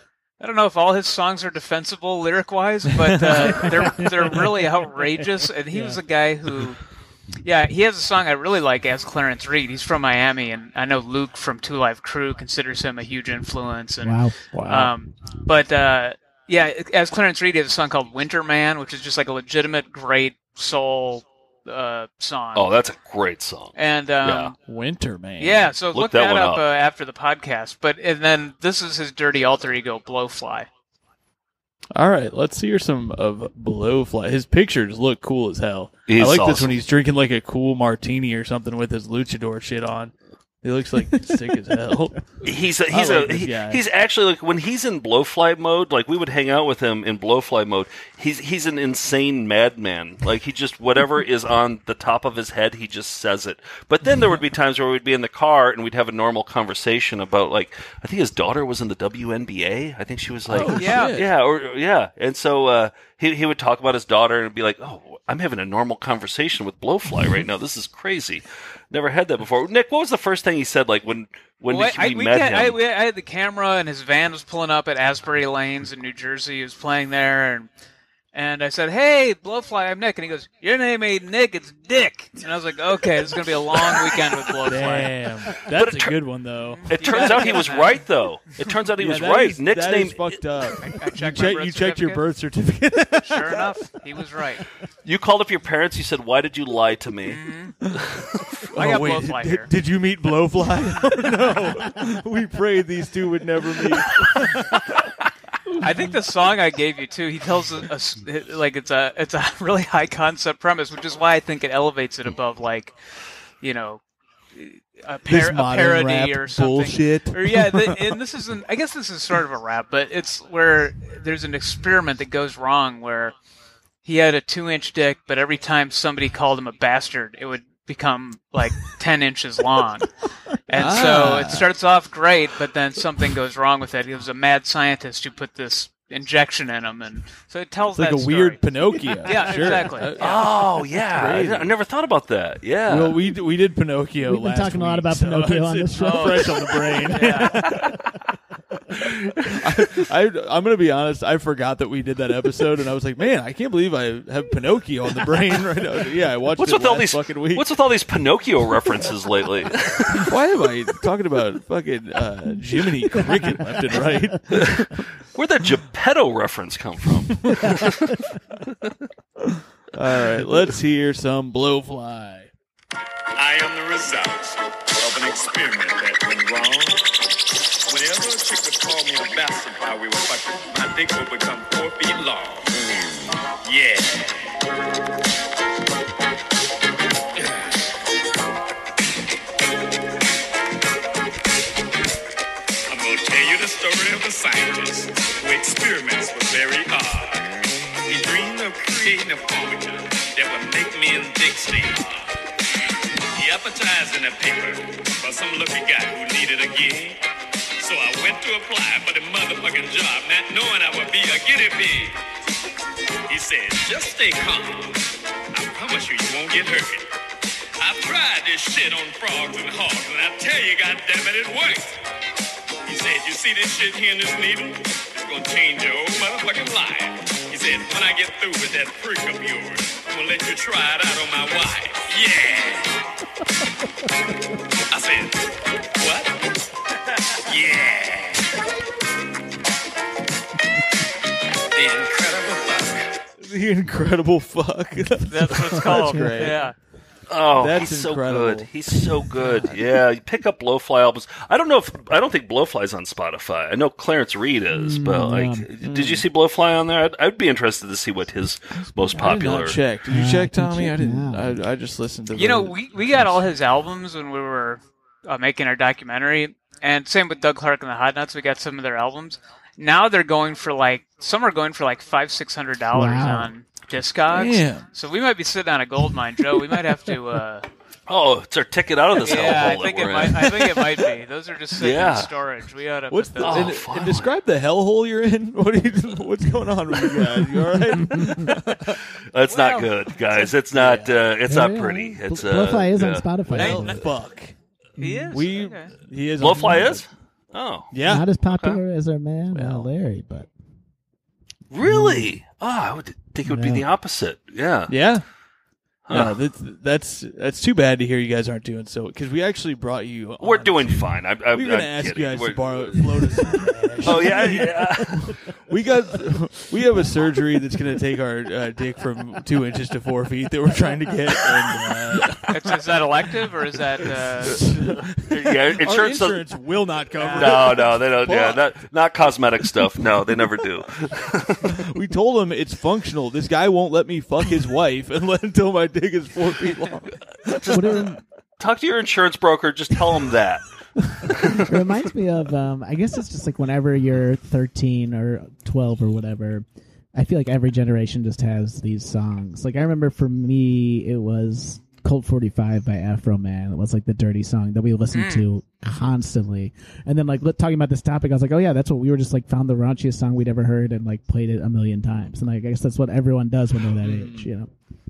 I don't know if all his songs are defensible lyric wise, but uh, they're they're really outrageous. And he was a guy who. Yeah, he has a song I really like as Clarence Reed. He's from Miami, and I know Luke from Two Live Crew considers him a huge influence. And, wow. Um, but uh, yeah, as Clarence Reed, he has a song called Winter Man, which is just like a legitimate, great soul uh, song. Oh, that's a great song. and um, yeah. Winter Man. yeah, so Look look, that that, one up, up. Uh, after the podcast. But and then this is his dirty alter ego, Blowfly. All right, let's hear some of Blowfly. His pictures look cool as hell. He's I like this awesome. when he's drinking like a cool martini or something with his luchador shit on. He looks like sick as hell. He's a, he's I like a this he, guy. he's actually like when he's in blowfly mode. Like we would hang out with him in blowfly mode. He's he's an insane madman. Like he just whatever is on the top of his head, he just says it. But then there would be times where we'd be in the car and we'd have a normal conversation about like I think his daughter was in the W N B A. I think she was like Oh, yeah. shit. yeah or yeah. And so uh, he he would talk about his daughter and be like, oh, I'm having a normal conversation with blowfly right now. This is crazy. Never had that before. Nick, what was the first thing he said? Like when when Well, we I, we met got- him? I, we- I had the camera, and his van was pulling up at Asbury Lanes in New Jersey. He was playing there, and and I said, "Hey, Blowfly, I'm Nick." And he goes, "Your name ain't Nick, it's Dick." And I was like, "Okay, this is gonna be a long weekend with Blowfly." Damn, But that's it a tur- good one though. It turns out he was right, though. It turns out he Yeah, was that right. is- Nick's that name. is fucked up. I You, checked my check, birth you checked your certificate. birth certificate. Sure enough, he was right. You called up your parents. You said, "Why did you lie to me?" Mm-hmm. I got oh, wait, Blowfly did, here. did you meet Blowfly? Oh no, we prayed these two would never meet. I think the song I gave you too. He tells us like it's a it's a really high concept premise, which is why I think it elevates it above like, you know, a, This par- a modern parody rap or something. bullshit. Or yeah, the, and this isn't. I guess this is sort of a rap, but it's where there's an experiment that goes wrong where he had a two-inch dick, but every time somebody called him a bastard, it would become like ten inches long. And Ah. so it starts off great, but then something goes wrong with it. He was a mad scientist who put this injection in him, and so it tells It's like that a story. weird Pinocchio. Yeah, Sure. exactly. Uh, Oh yeah, I, Crazy. I never thought about that. Yeah. Well, we we did Pinocchio. We've been last talking a lot week, about so Pinocchio it's- on this it's show. fresh on the brain. Yeah. I, I'm going to be honest. I forgot that we did that episode, and I was like, "Man, I can't believe I have Pinocchio on the brain right now." Yeah, I watched what's it with all last these fucking week. What's with all these Pinocchio references lately? Why am I talking about fucking uh, Jiminy Cricket left and right? Where'd that Geppetto reference come from? All right, let's hear some Blowfly. I am the result of an experiment that went wrong. Whenever a chick would call me a bastard while we were fucking, my dick would become four feet long. Yeah. I'm gonna tell you the story of a scientist who experiments were very odd. He dreamed of creating a formula that would make men's dicks stay hard. He advertised in a paper for some lucky guy who needed a gig. So I went to apply for the motherfucking job, not knowing I would be a guinea pig. He said, just stay calm. I promise you, you won't get hurt. I've tried this shit on frogs and hogs, and I tell you, goddammit, it works. He said, you see this shit here in this needle? It's gonna change your whole motherfucking life. He said, when I get through with that freak of yours, I'm gonna let you try it out on my wife. Yeah. I said, what? Yeah. The incredible fuck. The incredible fuck. That's what it's called. great. Yeah. Oh, That's he's incredible. so good. He's so good. Yeah, you pick up Blowfly albums. I don't know if I don't think Blowfly's on Spotify. I know Clarence Reed is, Mm, but like, yeah. did you see Blowfly on there? I'd, I'd be interested to see what his most I did popular. not check. Did you Yeah, check, I can Tommy? check I didn't. now. I, I just listened to. You know, the- we, we got all his albums when we were uh, making our documentary, and same with Doug Clark and the Hot Nuts. We got some of their albums. Now they're going for like some are going for like five six hundred dollars Wow. on Discogs. Damn. So we might be sitting on a gold mine, Joe. We might have to. Uh, Oh, it's our ticket out of this yeah, I hellhole think that it we're might. in. I think it might be. Those are just sitting Yeah. in storage. We ought to. What's put the those- Oh, and, finally. and describe the hellhole you're in? What are you, what's going on with you guys? You all right? It's Well, not good, guys. It's not. Uh, it's Yeah, not yeah. pretty. It's uh, Blowfly is on yeah. Spotify. Well, Nice. fuck. He is. We Okay. he is on- Blowfly is. Oh, Yeah. Not as popular as our man uh, Well. Larry, but really? Oh, I would think it would be Yeah. the opposite. Yeah. Yeah. Huh. No, that's, that's that's too bad to hear you guys aren't doing so because we actually brought you. We're on doing to- fine. I, I, We were gonna I'm ask kidding. you guys We're- to borrow float us. some cash. Oh yeah, yeah. We got we have a surgery that's going to take our uh, dick from two inches to four feet that we're trying to get. And, uh, It's, is that elective or is that? Uh, yeah. our Insurance. doesn't- insurance will not cover. No, no, they don't. Yeah, Fuck. not not cosmetic stuff. No, they never do. it. We told him it's functional. This guy won't let me fuck his wife until my dick is four feet long. what are, talk to your insurance broker. Just tell them that. It reminds me of, um, I guess it's just like whenever you're thirteen or twelve or whatever, I feel like every generation just has these songs. Like I remember for me, it was Colt forty-five by Afro Man. It was like the dirty song that we listened Mm. to constantly. And then like li- talking about this topic, I was like, oh yeah, that's what we were just like found the raunchiest song we'd ever heard and like played it a million times. And like I guess that's what everyone does when they're that age, you know.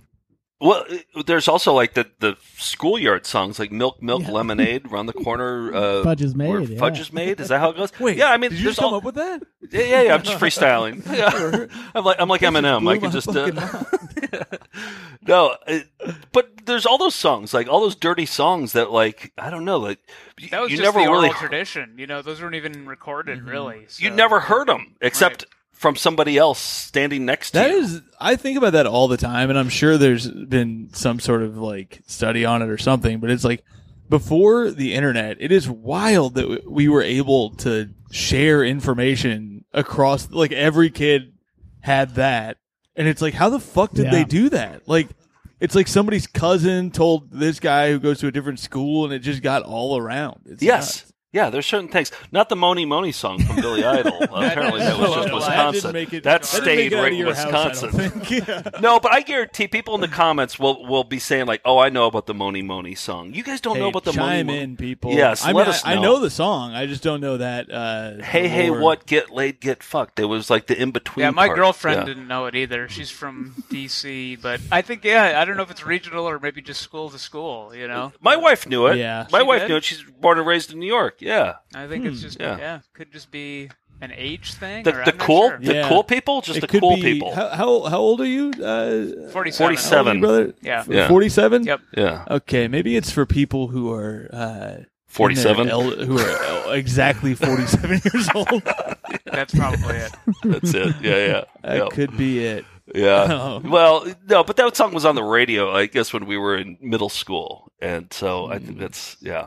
Well, there's also like the, the schoolyard songs, like Milk, Milk, Yeah. Lemonade, Around the Corner. Uh, Fudge is made, where yeah. Fudge is made. Is that how it goes? Wait, yeah, I mean, did you there's just come all, up with that? Yeah, yeah, yeah, I'm just freestyling. Yeah. I'm like I'm like Eminem. I blew can my just fucking uh, no, it, but there's all those songs, like all those dirty songs that, like I don't know, like y- That was you just never the oral really tradition. You know, those weren't even recorded, really. you so- never heard them except Right. from somebody else standing next to That you. is, I think about that all the time, and I'm sure there's been some sort of like study on it or something. But it's like before the internet, it is wild that we were able to share information across. Like every kid had that, and it's like, how the fuck did Yeah. they do that? Like, it's like somebody's cousin told this guy who goes to a different school, and it just got all around. It's Yes. nuts. Yeah, there's certain things. Not the Moni Moni song from Billy Idol. Apparently that was just That Wisconsin. didn't make it- that that didn't stayed make it out right of in your house, I don't Wisconsin. think. Yeah. No, but I guarantee people in the comments will will be saying like, "Oh, I know about the Moni Moni song." You guys don't know Hey, about the Moni chime Moni. in, people. Yes, I let mean, us I, I know. know the song. I just don't know that. Uh, Hey, hey, lore. what? Get laid, get fucked. It was like the in between. Yeah, my part. girlfriend Yeah. didn't know it either. She's from D C, but I think yeah, I don't know if it's regional or maybe just school to school. You know, My wife knew it. Yeah. my She wife did? knew it. She's born and raised in New York. Yeah, I think it's just yeah. yeah. could just be an age thing. the or the I'm not cool sure. the Yeah. cool people, just It the could cool be, people. How, how how old are you? Uh, forty-seven. forty-seven. how old are you, brother? Yeah. Yeah. forty-seven. Yep. Yeah, Okay, maybe it's for people who are uh, forty-seven. in their el- who are el- exactly forty-seven years old. That's probably it. That's it. Yeah, yeah. That yeah. could be it. Yeah. Oh. Well, no, but that song was on the radio, I guess, when we were in middle school, and so I think that's yeah.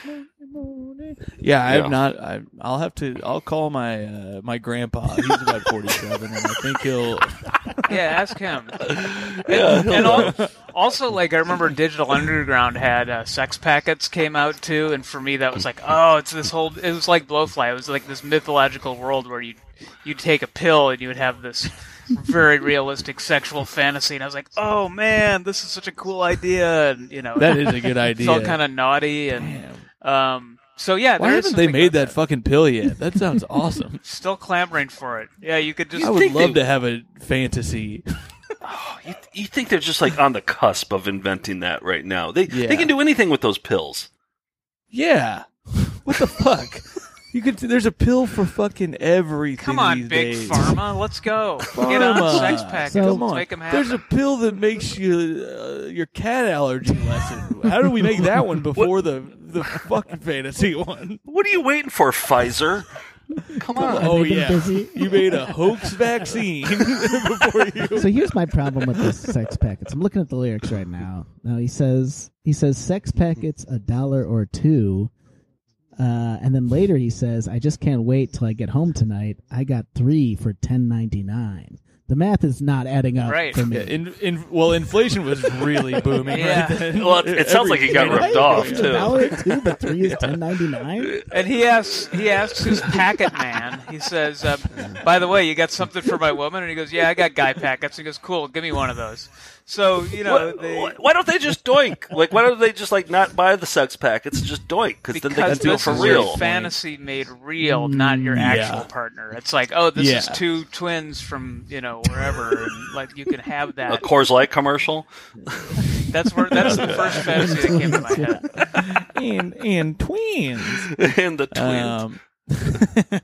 Yeah, I Yeah. have not. I, I'll have to. I'll call my uh, my grandpa. He's about forty-seven, and I think he'll. Yeah, ask him. Yeah. And al- also, like I remember, Digital Underground had uh, Sex Packets came out too, and for me that was like, oh, it's this whole. It was like Blowfly. It was like this mythological world where you you take a pill and you would have this very realistic sexual fantasy, and I was like, oh man, this is such a cool idea, and you know, That is a good idea. felt kind of naughty, and um, so yeah. Why there is haven't they something made about that fucking pill yet? That sounds awesome. Still clamoring for it. Yeah, you could just. I would think love they- to have a fantasy. You, you think they're just like on the cusp of inventing that right now? They Yeah. they can do anything with those pills. Yeah. What the fuck? You could. There's a pill for fucking everything. Come on, these big days. pharma, let's go. Get on Pharma. sex packets. So- Come let's on. make them happen. There's a pill that makes you uh, your cat allergy lessen. How do we make that one before the the fucking fantasy one? What are you waiting for, Pfizer? Come on. Oh they been yeah, busy? you made a hoax vaccine before you. So here's my problem with this sex packets. I'm looking at the lyrics right now. Now he says he says sex packets a dollar or two, uh, and then later he says, "I just can't wait till I get home tonight. I got three for ten ninety nine." The math is not adding up Right. for me. Yeah, in, in, well, inflation was really booming Yeah. right then. Well, it- it sounds like he got Every- ripped off, It's too. a dollar or two, but three is ten ninety nine. And he asks, he asks his packet man. He says, uh, "By the way, you got something for my woman?" And he goes, "Yeah, I got guy packets." He goes, "Cool, give me one of those." So you know, Why, they, why- why don't they just doink? Like, why don't they just like not buy the sex packets and just doink? Because then they can because do it this for is real. a fantasy made real, not your Mm, actual yeah. partner. It's like, oh, this is Yeah. two twins from you know wherever, and like you can have A that. Coors Light commercial. That's where that's the first fantasy that came to my head. and and twins. and the twins. Um,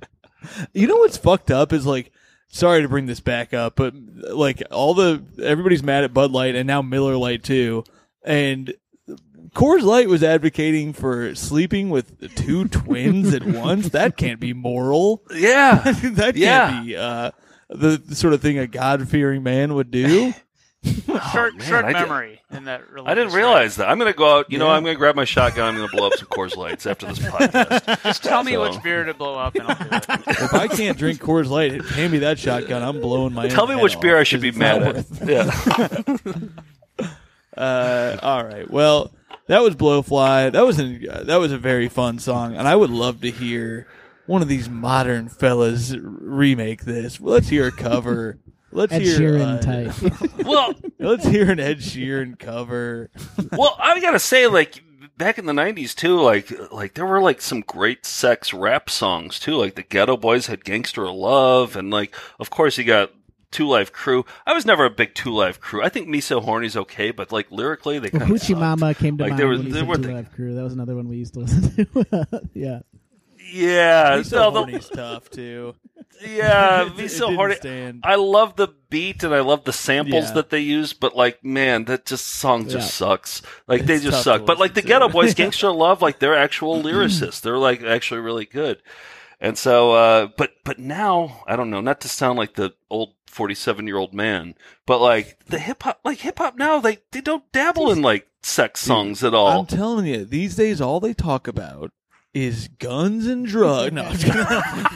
you know what's fucked up is like, sorry to bring this back up, but like all the everybody's mad at Bud Light and now Miller Lite too, and Coors Light was advocating for sleeping with two twins at once. That can't be moral. yeah. That can't Yeah. be uh, the, the sort of thing a God-fearing man would do. Short, man, short I did- memory in that. I didn't religious realize that. I'm going to go out. You know, Yeah. I'm going to grab my shotgun. I'm going to blow up some Coors Lights after this podcast. Just tell me So- which beer to blow up, and I'll do it. If I can't drink Coors Light, hand me that shotgun. I'm blowing my. Tell own me head which beer off I should be 'cause it's not mad worth at. Yeah. Uh, all right. Well, that was Blowfly. That was an, uh, that was a very fun song, and I would love to hear one of these modern fellas remake this. Let's hear a cover. Let's Ed hear Sheeran uh, type. Well, let's hear an Ed Sheeran cover. well, I gotta say, like back in the nineties too, like like there were like some great sex rap songs too. Like the Ghetto Boys had "Gangster Love," and like of course you got Two Live Crew. I was never a big Two Live Crew. I think "Me So Horny's okay, but like lyrically, they Well, kind of Hoochie Mama came to Like, mind there was- when you there said were Two the- Live Crew. That was another one we used to listen to. Yeah. yeah, Me So no, the- Horny's tough too. yeah, It- "Me it So didn't Horny." stand. I love the beat and I love the samples Yeah. that they use, but like, man, that just song just Yeah. sucks. Like they It's just tough suck. to But like the listen to. Ghetto Boys, "Gangster Love," like they're actual lyricists. They're like actually really good. And so, uh, but but now I don't know. Not to sound like the old forty-seven year old man, but like the hip hop, like hip hop now, they they don't dabble in like sex songs at all. I'm telling you, these days all they talk about is guns and drugs. No, I'm just kidding.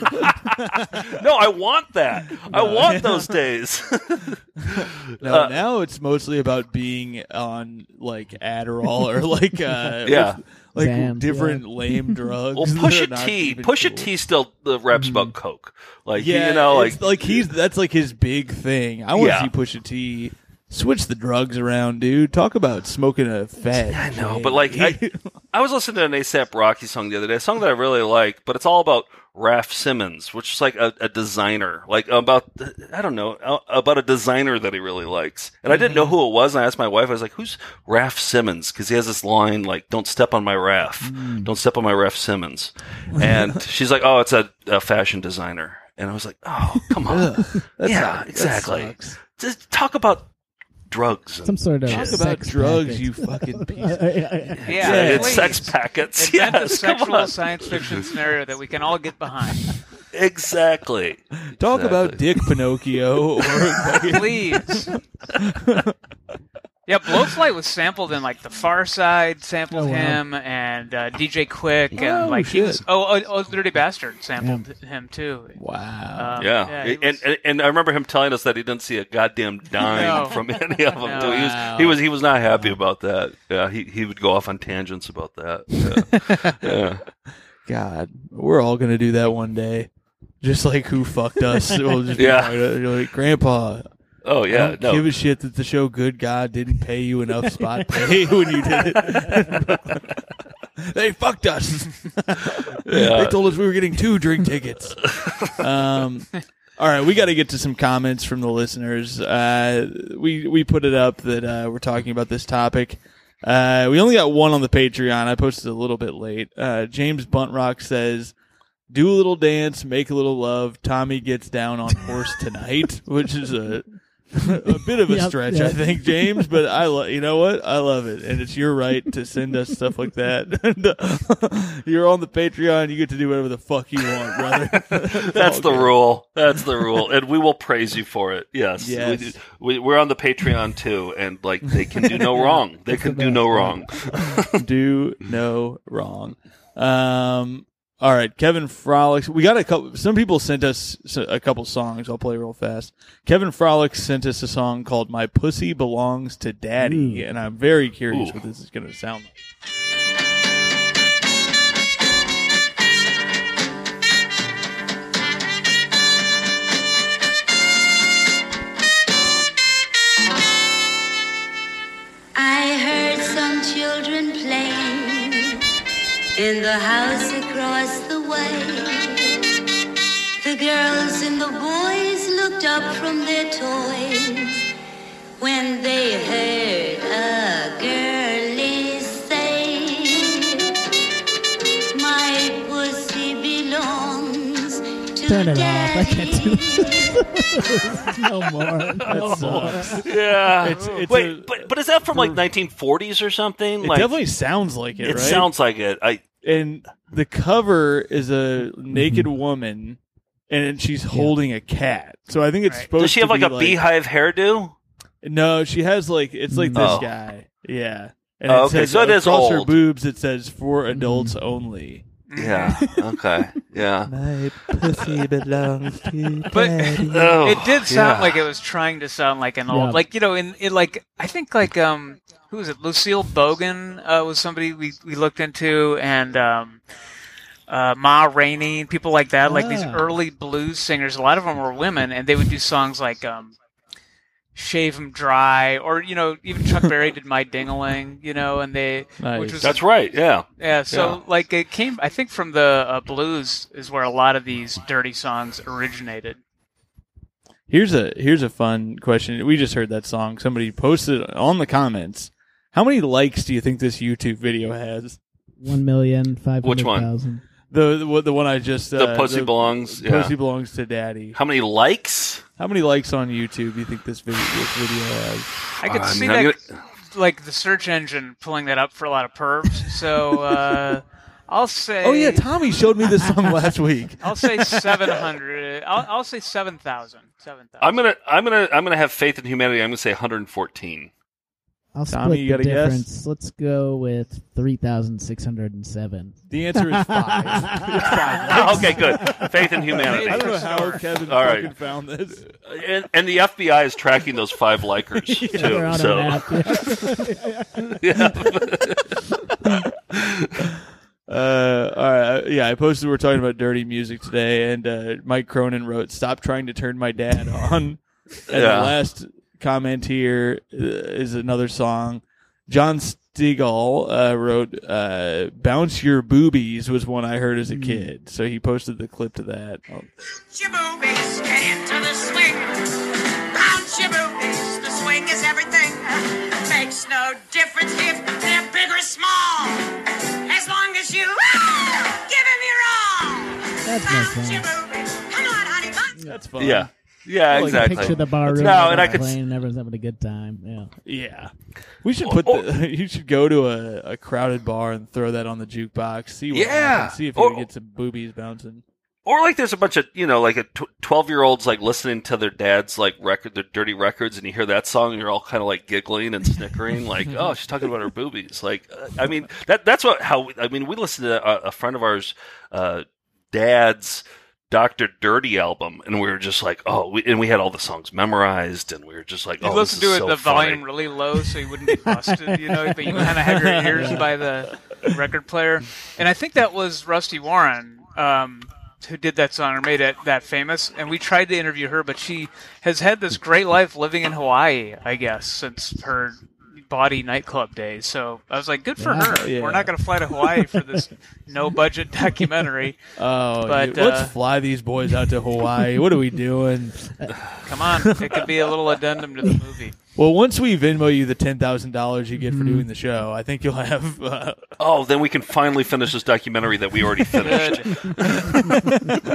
No, I want that. I No. want those days. No, Uh, now it's mostly about being on like Adderall or like uh, Yeah. with, like Xans, different lame drugs. Well, that are Pusha not T, even Pusha cool. T still uh, raps about coke. Like he- Yeah, you know, like it's like he's that's like his big thing. I want Yeah. to see Pusha T switch the drugs around, dude. Talk about smoking a fat. I know, J. but like I, I was listening to an ASAP Rocky song the other day, a song that I really like, but it's all about Raph Simmons, which is like a, a designer, like about I don't know uh, about a designer that he really likes, and I didn't know who it was. And I asked my wife, I was like, "Who's Raph Simmons?" Because he has this line like, "Don't step on my Raph, don't step on my Raph Simmons," and she's like, "Oh, it's a, a fashion designer," and I was like, "Oh, come on, Ugh, that's yeah, not- that exactly." sucks. Just talk about drugs. and Some sort of Talk sex about drugs, package. you fucking piece. Yeah, yeah, it's please. sex packets. Invent a Yes, come sexual on. science fiction scenario that we can all get behind. Exactly. Talk about Exactly. Dick Pinocchio or fucking Please. Yeah, Blowflight was sampled in like The Far Side sampled Oh, wow. him, and uh, D J Quick, and Oh, like he was. shit. Oh, oh, oh, Dirty Bastard sampled him too. wow. Um, Yeah, he and, was- and and I remember him telling us that he didn't see a goddamn dime No. from any of them. No. too. He was he was he was not happy about that. Yeah, he he would go off on tangents about that. Yeah, yeah. God, we're all gonna do that one day. Just like Who Fucked Us. We'll just be Yeah. like, uh, like, Grandpa, Oh I yeah, don't no. give a shit that the show Good God didn't pay you enough spot pay when you did it. They fucked us. They told us we were getting two drink tickets. Um, all right, we got to get to some comments from the listeners. Uh, we we put it up that uh, we're talking about this topic. Uh, we only got one on the Patreon. I posted a little bit late. Uh, James Buntrock says, "Do a little dance, make a little love. Tommy gets down on horse tonight," which is a a bit of a Yep, stretch, yeah. I think, James. But I love, you know what? I love it, and it's your right to send us stuff like that. And, uh, you're on the Patreon. You get to do whatever the fuck you want, brother. That's all the good. rule. That's the rule, and we will praise you for it. Yes, Yes. We, we, we're on the Patreon too, and like they can do no wrong. They can do no wrong. Do no wrong. Um. All right, Kevin Frolic. We got a couple. Some people sent us s- a couple songs. I'll play real fast. Kevin Frolic sent us a song called "My Pussy Belongs to Daddy," and I'm very curious Ooh. what this is going to sound like. I heard some children playing in the house across the way. The girls and the boys looked up from their toys when they heard a girlie say, "My pussy belongs to Turn it off. I Daddy." can't do this. No more. No That more. sucks. Yeah. It's- it's Wait, a- but but is that from like nineteen forties or something? It like definitely sounds like it, it right? sounds like it. I And the cover is a naked woman, and she's holding a cat. So I think it's Right. supposed. does she have to like be a beehive hairdo? No, she has like it's like this Oh. guy. Yeah. And Oh, it okay, says, so it is across her old. boobs. It says for adults only. Yeah. Okay. Yeah. My pussy belongs to But daddy. Oh, it did sound yeah. like it was trying to sound like an old, Yeah. like you know, in, in like I think like um, who was it? Lucille Bogan uh, was somebody we, we looked into, and um, uh, Ma Rainey, people like that, like these Ah. early blues singers. A lot of them were women, and they would do songs like um, "Shave 'Em Dry," or you know, even Chuck Berry did "My Ding-a-Ling," you know, and they Nice. which was That's right. Yeah. yeah, so Yeah. like it came, I think, from the uh, blues is where a lot of these dirty songs originated. Here's a here's a fun question. We just heard that song. Somebody posted it on the comments. How many likes do you think this YouTube video has? One million five Which hundred one? thousand. The the, the one I just uh, The Pussy Belongs, yeah. Pussy belongs to daddy. How many likes? How many likes on YouTube do you think this video this video has? I could Uh, I see mean, I'm that, gonna- like the search engine pulling that up for a lot of pervs. So uh, I'll say. Oh yeah, Tommy showed me this song last week. I'll say seven hundred. I'll, I'll say seven thousand. Seven thousand. I'm gonna, I'm gonna, I'm gonna have faith in humanity. I'm gonna say one hundred fourteen. I'll Tommy, split you the got a guess? difference. Let's go with three thousand six hundred and seven. The answer is five. It's five. Okay, good. Faith in humanity. I don't know how Kevin All fucking right. found this. And, and the F B I is tracking those five likers They're too. on So a map. Yeah. yeah. Uh, all right, yeah, I posted we're talking about dirty music today, and uh, Mike Cronin wrote, "Stop trying to turn my dad on." And Yeah. the last comment here uh, is another song. John Stigall uh, wrote, uh, "Bounce Your Boobies" was one I heard as a kid, so he posted the clip to that. Oh. Bounce your boobies, get into the swing. Bounce your boobies, the swing is everything. Makes no difference if they're big or small. As long as you ah, give him your all. That's no Bounce your fun. boobies. Come on, honey, bounce. That's fun. Yeah. Yeah, Well, exactly. Picture the bar room. No, and I could- playing, and everyone's having a good time. Yeah. Yeah. We should put the, you should go to a, a crowded bar and throw that on the jukebox. See what Yeah. happens. See if you Or- can get some boobies bouncing. Or like there's a bunch of, you know, like a twelve-year-olds like listening to their dad's like record, their dirty records, and you hear that song and you're all kind of like giggling and snickering, like, oh, she's talking about her boobies. Like, uh, I mean, that that's what how we, I mean, we listened to a, a friend of ours, uh, dad's Doctor Dirty album, and we were just like, oh, we, and we had all the songs memorized, and we were just like, You oh, listen this to is it so the funny. volume really low so you wouldn't be busted, you know, but you kind of have your ears by the record player. And I think that was Rusty Warren um, who did that song or made it that famous. And we tried to interview her, but she has had this great life living in Hawaii, I guess, since her body nightclub days. So I was like, good for Yeah. her. Yeah. We're not going to fly to Hawaii for this no-budget documentary. Oh, But, you- let's uh, fly these boys out to Hawaii. What are we doing? Come on. It could be a little addendum to the movie. Well, once we Venmo you the ten thousand dollars you get Mm-hmm. for doing the show, I think you'll have uh, Oh, then we can finally finish this documentary that we already finished. Good.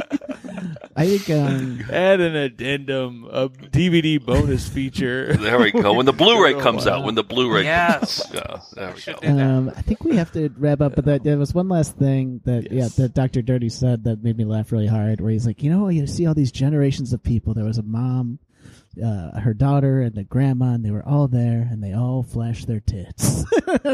I think um, add an addendum, a D V D bonus feature. There we go. When the Blu-ray comes out, when the Blu-ray Yes. comes out. Yeah, there we Should go. do that. um, I think we have to wrap up. But that, there was one last thing that Yes. yeah that Doctor Dirty said that made me laugh really hard. Where he's like, you know, you see all these generations of people. There was a mom, uh, her daughter, and the grandma, and they were all there, and they all flashed their tits.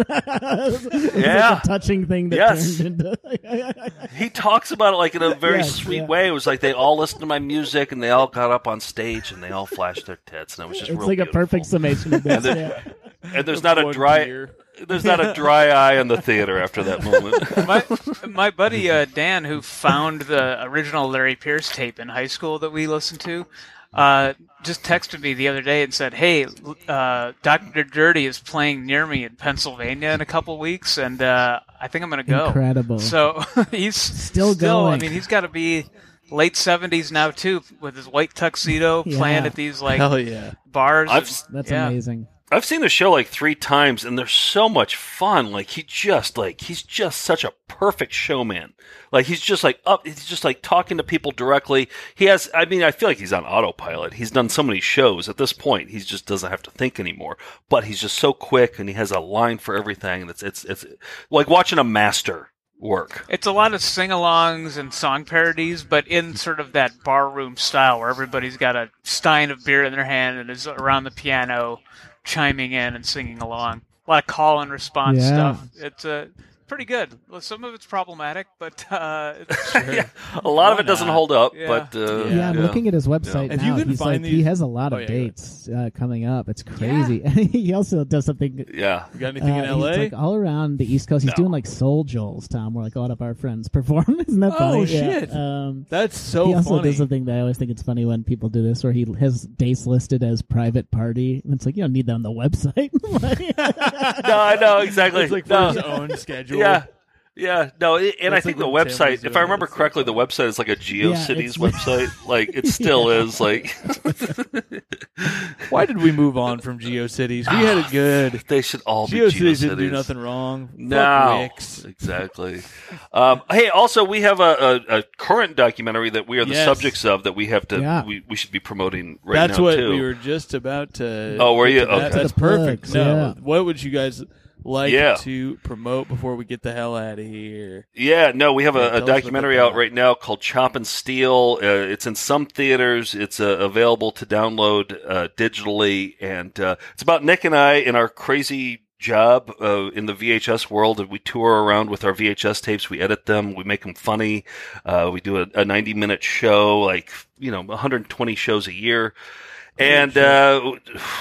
It's Yeah. like a touching thing that Yes. turned into. He talks about it like in a very Yes, sweet yeah. way. It was like they all listened to my music and they all got up on stage and they all flashed their tits, and it was just It's real like a beautiful. perfect summation of this. And then- yeah. And there's not a One dry, beer. there's not a dry eye in the theater after that moment. my my buddy uh, Dan, who found the original Larry Pierce tape in high school that we listened to, uh, just texted me the other day and said, "Hey, uh, Doctor Dirty is playing near me in Pennsylvania in a couple weeks, and uh, I think I'm going to go." Incredible. So he's Still I going. mean, he's got to be late seventies now too, with his white tuxedo, Yeah. playing at these like Hell yeah. bars. I've- and- That's yeah. amazing. I've seen the show like three times, and they're so much fun. Like he just like he's just such a perfect showman. Like he's just like up. He's just like talking to people directly. He has. I mean, I feel like he's on autopilot. He's done so many shows at this point. He just doesn't have to think anymore. But he's just so quick, and he has a line for everything. And it's it's it's like watching a master work. It's a lot of sing-alongs and song parodies, but in sort of that barroom style where everybody's got a stein of beer in their hand and is around the piano chiming in and singing along. A lot of call and response Yeah. stuff. It's a pretty good. Well, some of it's problematic, but uh, it's, yeah. A lot of it doesn't not? hold up, Yeah. but uh, Yeah, I'm looking at his website If now. you can He's find like, he these- has a lot of Oh, yeah, go ahead. dates uh, coming up. It's crazy. he also does something. yeah. You got anything in uh, L A? he's like all around the East Coast. He's No. doing like Soul Joels, Tom, where like a lot of our friends perform. Isn't that Oh, funny? shit. Yeah. Um, That's so he also funny. does something that I always think it's funny when people do this, where he has dates listed as private party, and it's like you don't need that on the website. No, I know exactly. It's like for no. his own schedule. Yeah. Yeah, no, it, and I That's think like the when Tim was website, if doing I it, remember it's so correctly, the funny. website is like a GeoCities it's- website. Like, it still is. Like, Why did we move on from GeoCities? We had it good. they should all be GeoCities didn't do GeoCities. nothing wrong. Fuck No, Wix. exactly. Um, hey, also, we have a, a, a current documentary that we are the Yes. subjects of that we have to, Yeah. we, we should be promoting right That's now, what too. we were just about to. Oh, were get you? to that. Okay. That's The perfect. plugs, No, yeah. what would you guys like Yeah. to promote before we get the hell out of here? Yeah, no, we have Yeah, a, tell a us about documentary that. out right now called Chop and Steal. Uh, it's in some theaters. It's uh, available to download uh, digitally, and uh, it's about Nick and I in our crazy job uh, in the V H S world. We tour around with our V H S tapes. We edit them. We make them funny. Uh, we do a, a ninety minute show, like you know, one hundred twenty shows a year. And uh,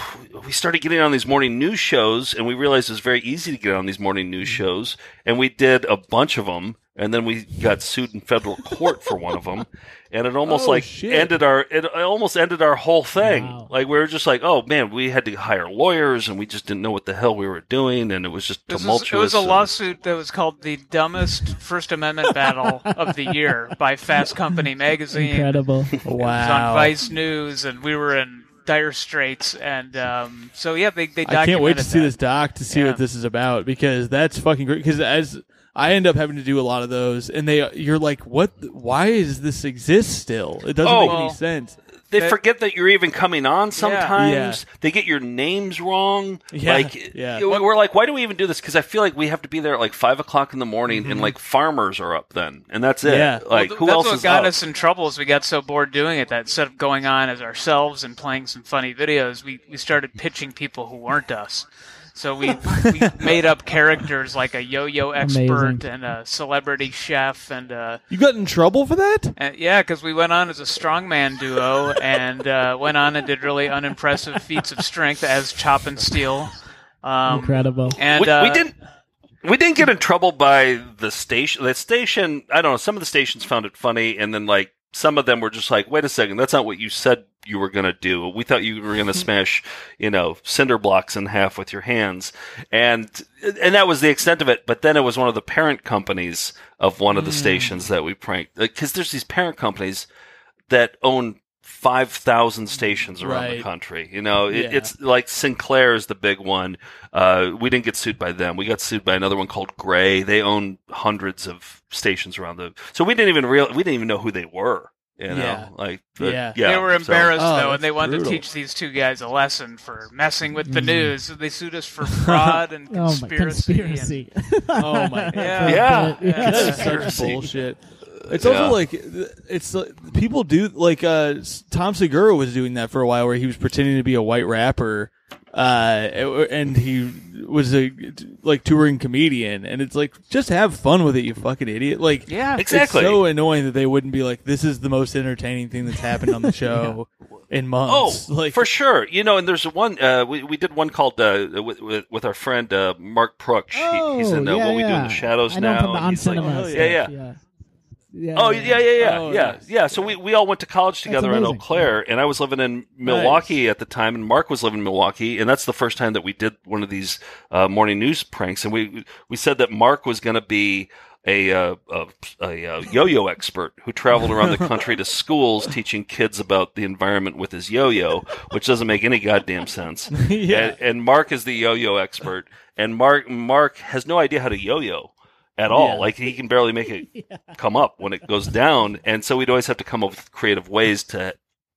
we started getting on these morning news shows, and we realized it was very easy to get on these morning news shows. And we did a bunch of them, and then we got sued in federal court for one of them. And it almost Oh, like shit. ended our it almost ended our whole thing. Wow. Like we were just like, oh man, we had to hire lawyers, and we just didn't know what the hell we were doing, and it was just This was, tumultuous. it was a and- lawsuit that was called the dumbest First Amendment battle of the year by Fast Company magazine. Incredible. It was Wow. on Vice News, and we were in dire straits. And um, so, yeah, they they I can't wait to documented see that. this doc to see Yeah. what this is about because that's fucking great. Because as I end up having to do a lot of those, and they you're like, what? Why does this exist still? It doesn't Oh. make any Well, sense. They that- forget that you're even coming on sometimes. Yeah. They get your names wrong. Yeah, Like, yeah. you know, we're like, why do we even do this? Because I feel like we have to be there at like five o'clock in the morning, and like farmers are up then, and that's it. Yeah. Like, Well, who that's else what is got up? us in trouble is we got so bored doing it that instead of going on as ourselves and playing some funny videos, we, we started pitching people who weren't us. So we, we made up characters like a yo-yo expert Amazing. and a celebrity chef and uh, You got in trouble for that? and yeah, because we went on as a strongman duo and uh, went on and did really unimpressive feats of strength as Chop and Steal. Um, Incredible. And we, uh, we didn't. We didn't get in trouble by the station. The station, I don't know. Some of the stations found it funny, and then like some of them were just like, "Wait a second, that's not what you said you were going to do. We thought you were going to smash, you know, cinder blocks in half with your hands," and and that was the extent of it. But then it was one of the parent companies of one of the stations that we pranked, because there's these parent companies that own five thousand stations around the Right. country. You know, it, Yeah. it's like Sinclair is the big one. Uh, we didn't get sued by them. We got sued by another one called Gray. They own hundreds of stations around the. So we didn't even real. We didn't even know who they were. You know, Yeah. like but, Yeah. yeah. They were so- embarrassed Oh, though, that's and they wanted brutal. to teach these two guys a lesson for messing with Mm. the news. So they sued us for fraud and Oh my conspiracy. conspiracy. Oh my Yeah. Yeah. That is Conspiracy. such bullshit. It's Yeah. also like it's like, people do like uh, Tom Segura was doing that for a while, where he was pretending to be a white rapper, uh, and he was a like touring comedian, and it's like just have fun with it, you fucking idiot. Like Yeah. Exactly. it's so annoying that they wouldn't be like, this is the most entertaining thing that's happened on the show in months. Oh, like for sure. You know, and there's one. Uh, we we did one called uh, with, with with our friend uh, Mark Pruksch. Oh, he, he's in uh, yeah, What We Do in yeah. the Shadows I know him now. from the and On he's like- Cinema oh, stuff. yeah, yeah. yeah. Yeah, Oh yeah, yeah, yeah, Oh, yeah, nice. yeah. So we, we all went to college together in Eau amazing. Claire, and I was living in Milwaukee at the time, and Mark was living in Milwaukee, and that's the first time that we did one of these uh, morning news pranks. And we we said that Mark was going to be a, uh, a a uh, yo-yo expert who traveled around the country to schools teaching kids about the environment with his yo-yo, which doesn't make any goddamn sense. Yeah. And, and Mark is the yo-yo expert, and Mark Mark has no idea how to yo-yo at all. Yeah. Like he can barely make it come up when it goes down, and so we'd always have to come up with creative ways to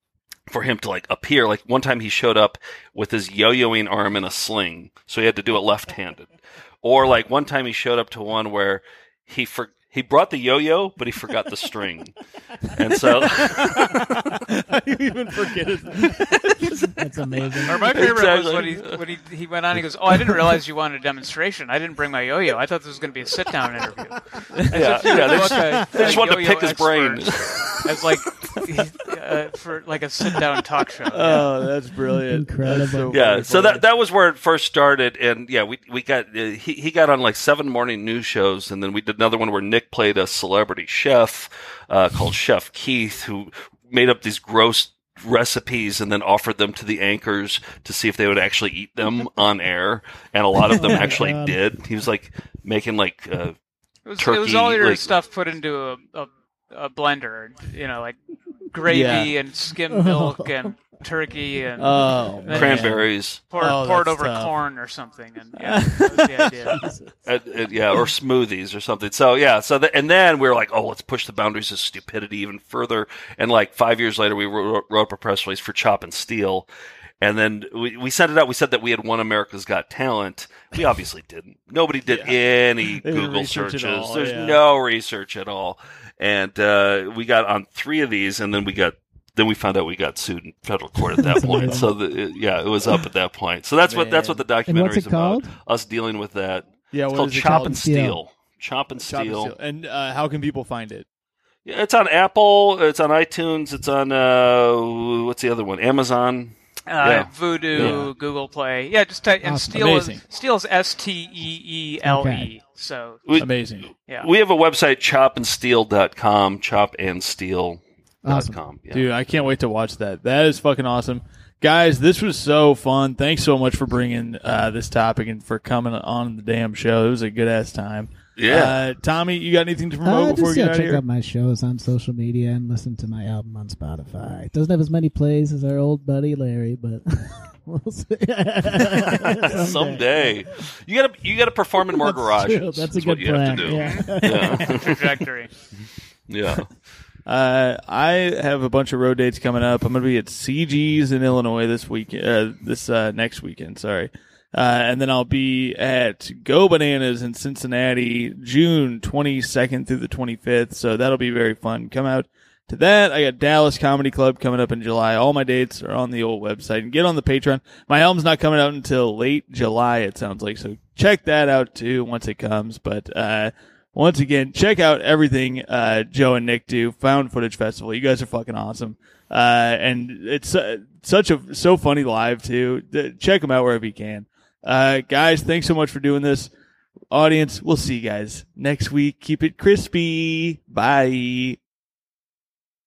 for him to like appear. Like one time he showed up with his yo-yoing arm in a sling, so he had to do it left-handed. Or like one time he showed up to one where he for He brought the yo-yo, but he forgot the string. And so... How do you even forget it? That's amazing. Or my favorite Exactly. was when he when he he went on. He goes, "Oh, I didn't realize you wanted a demonstration. I didn't bring my yo-yo. I thought this was going to be a sit-down interview." Yeah, yeah, they just, they just wanted to pick his brain. As like uh, for like a sit-down talk show. Oh, that's brilliant. Incredible. That's so Yeah, funny. so that that was where it first started, and yeah, we we got uh, he he got on like seven morning news shows, and then we did another one where Nick played a celebrity chef uh, called Chef Keith, who made up these gross recipes and then offered them to the anchors to see if they would actually eat them on air, and a lot of them actually God. did. He was like making like uh, It was, turkey, it was all your like- stuff put into a, a, a blender, you know, like gravy Yeah. and skim milk and turkey and Oh, then cranberries, poured, Oh, poured that's over tough. corn or something. And yeah, that was the idea. uh, uh, yeah, or smoothies or something. So yeah, so the, and then we were like, oh, let's push the boundaries of stupidity even further. And like five years later, we wrote, wrote up a press release for Chop and Steal. And then we, we sent it out. We said that we had won America's Got Talent. We obviously didn't. Nobody did any They didn't Google research at searches. all, There's yeah. no research at all. And uh, we got on three of these, and then we got then we found out we got sued in federal court at that That's point. amazing. So the, it- yeah, it was up at that point. So that's what that's what the And documentary what's is it about. called? Us dealing with that. Yeah, It's what called is it Chop called? and Steal. Steal. Chop and Chop and Steal. Steal. And uh, how can people find it? Yeah, it's on Apple. It's on iTunes. It's on uh, what's the other one? Amazon. Uh, Yeah. Voodoo, Yeah. Google Play. Yeah, just type, and Awesome. Steel is, Amazing. Steel is S T E E L E. Okay. So, We, Amazing. yeah. we have a website, chop and steal dot com, chop and steal dot Awesome. com. Yeah. Dude, I can't wait to watch that. That is fucking awesome. Guys, this was so fun. Thanks so much for bringing uh, this topic and for coming on the damn show. It was a good-ass time. Yeah. Uh, Tommy, you got anything to promote Uh, before just we get yeah, out of check here? out my shows on social media and listen to my album on Spotify. It doesn't have as many plays as our old buddy Larry, but we'll see. Someday. Someday. You gotta you gotta perform in more That's garages. true. That's a is what good you plan. have to do. Yeah. Yeah. Trajectory. Yeah. Uh, I have a bunch of road dates coming up. I'm going to be at C G's in Illinois this week, uh, this uh, next weekend. Sorry, uh, and then I'll be at Go Bananas in Cincinnati, June twenty-second through the twenty-fifth. So that'll be very fun. Come out to that. I got Dallas Comedy Club coming up in July. All my dates are on the old website, and get on the Patreon. My album's not coming out until late July, it sounds like. So check that out too once it comes. But uh, once again, check out everything uh, Joe and Nick do. Found Footage Festival. You guys are fucking awesome. Uh, and it's uh, such a so funny live too. D- check them out wherever you can. Uh, guys, thanks so much for doing this. Audience, we'll see you guys next week. Keep it crispy. Bye.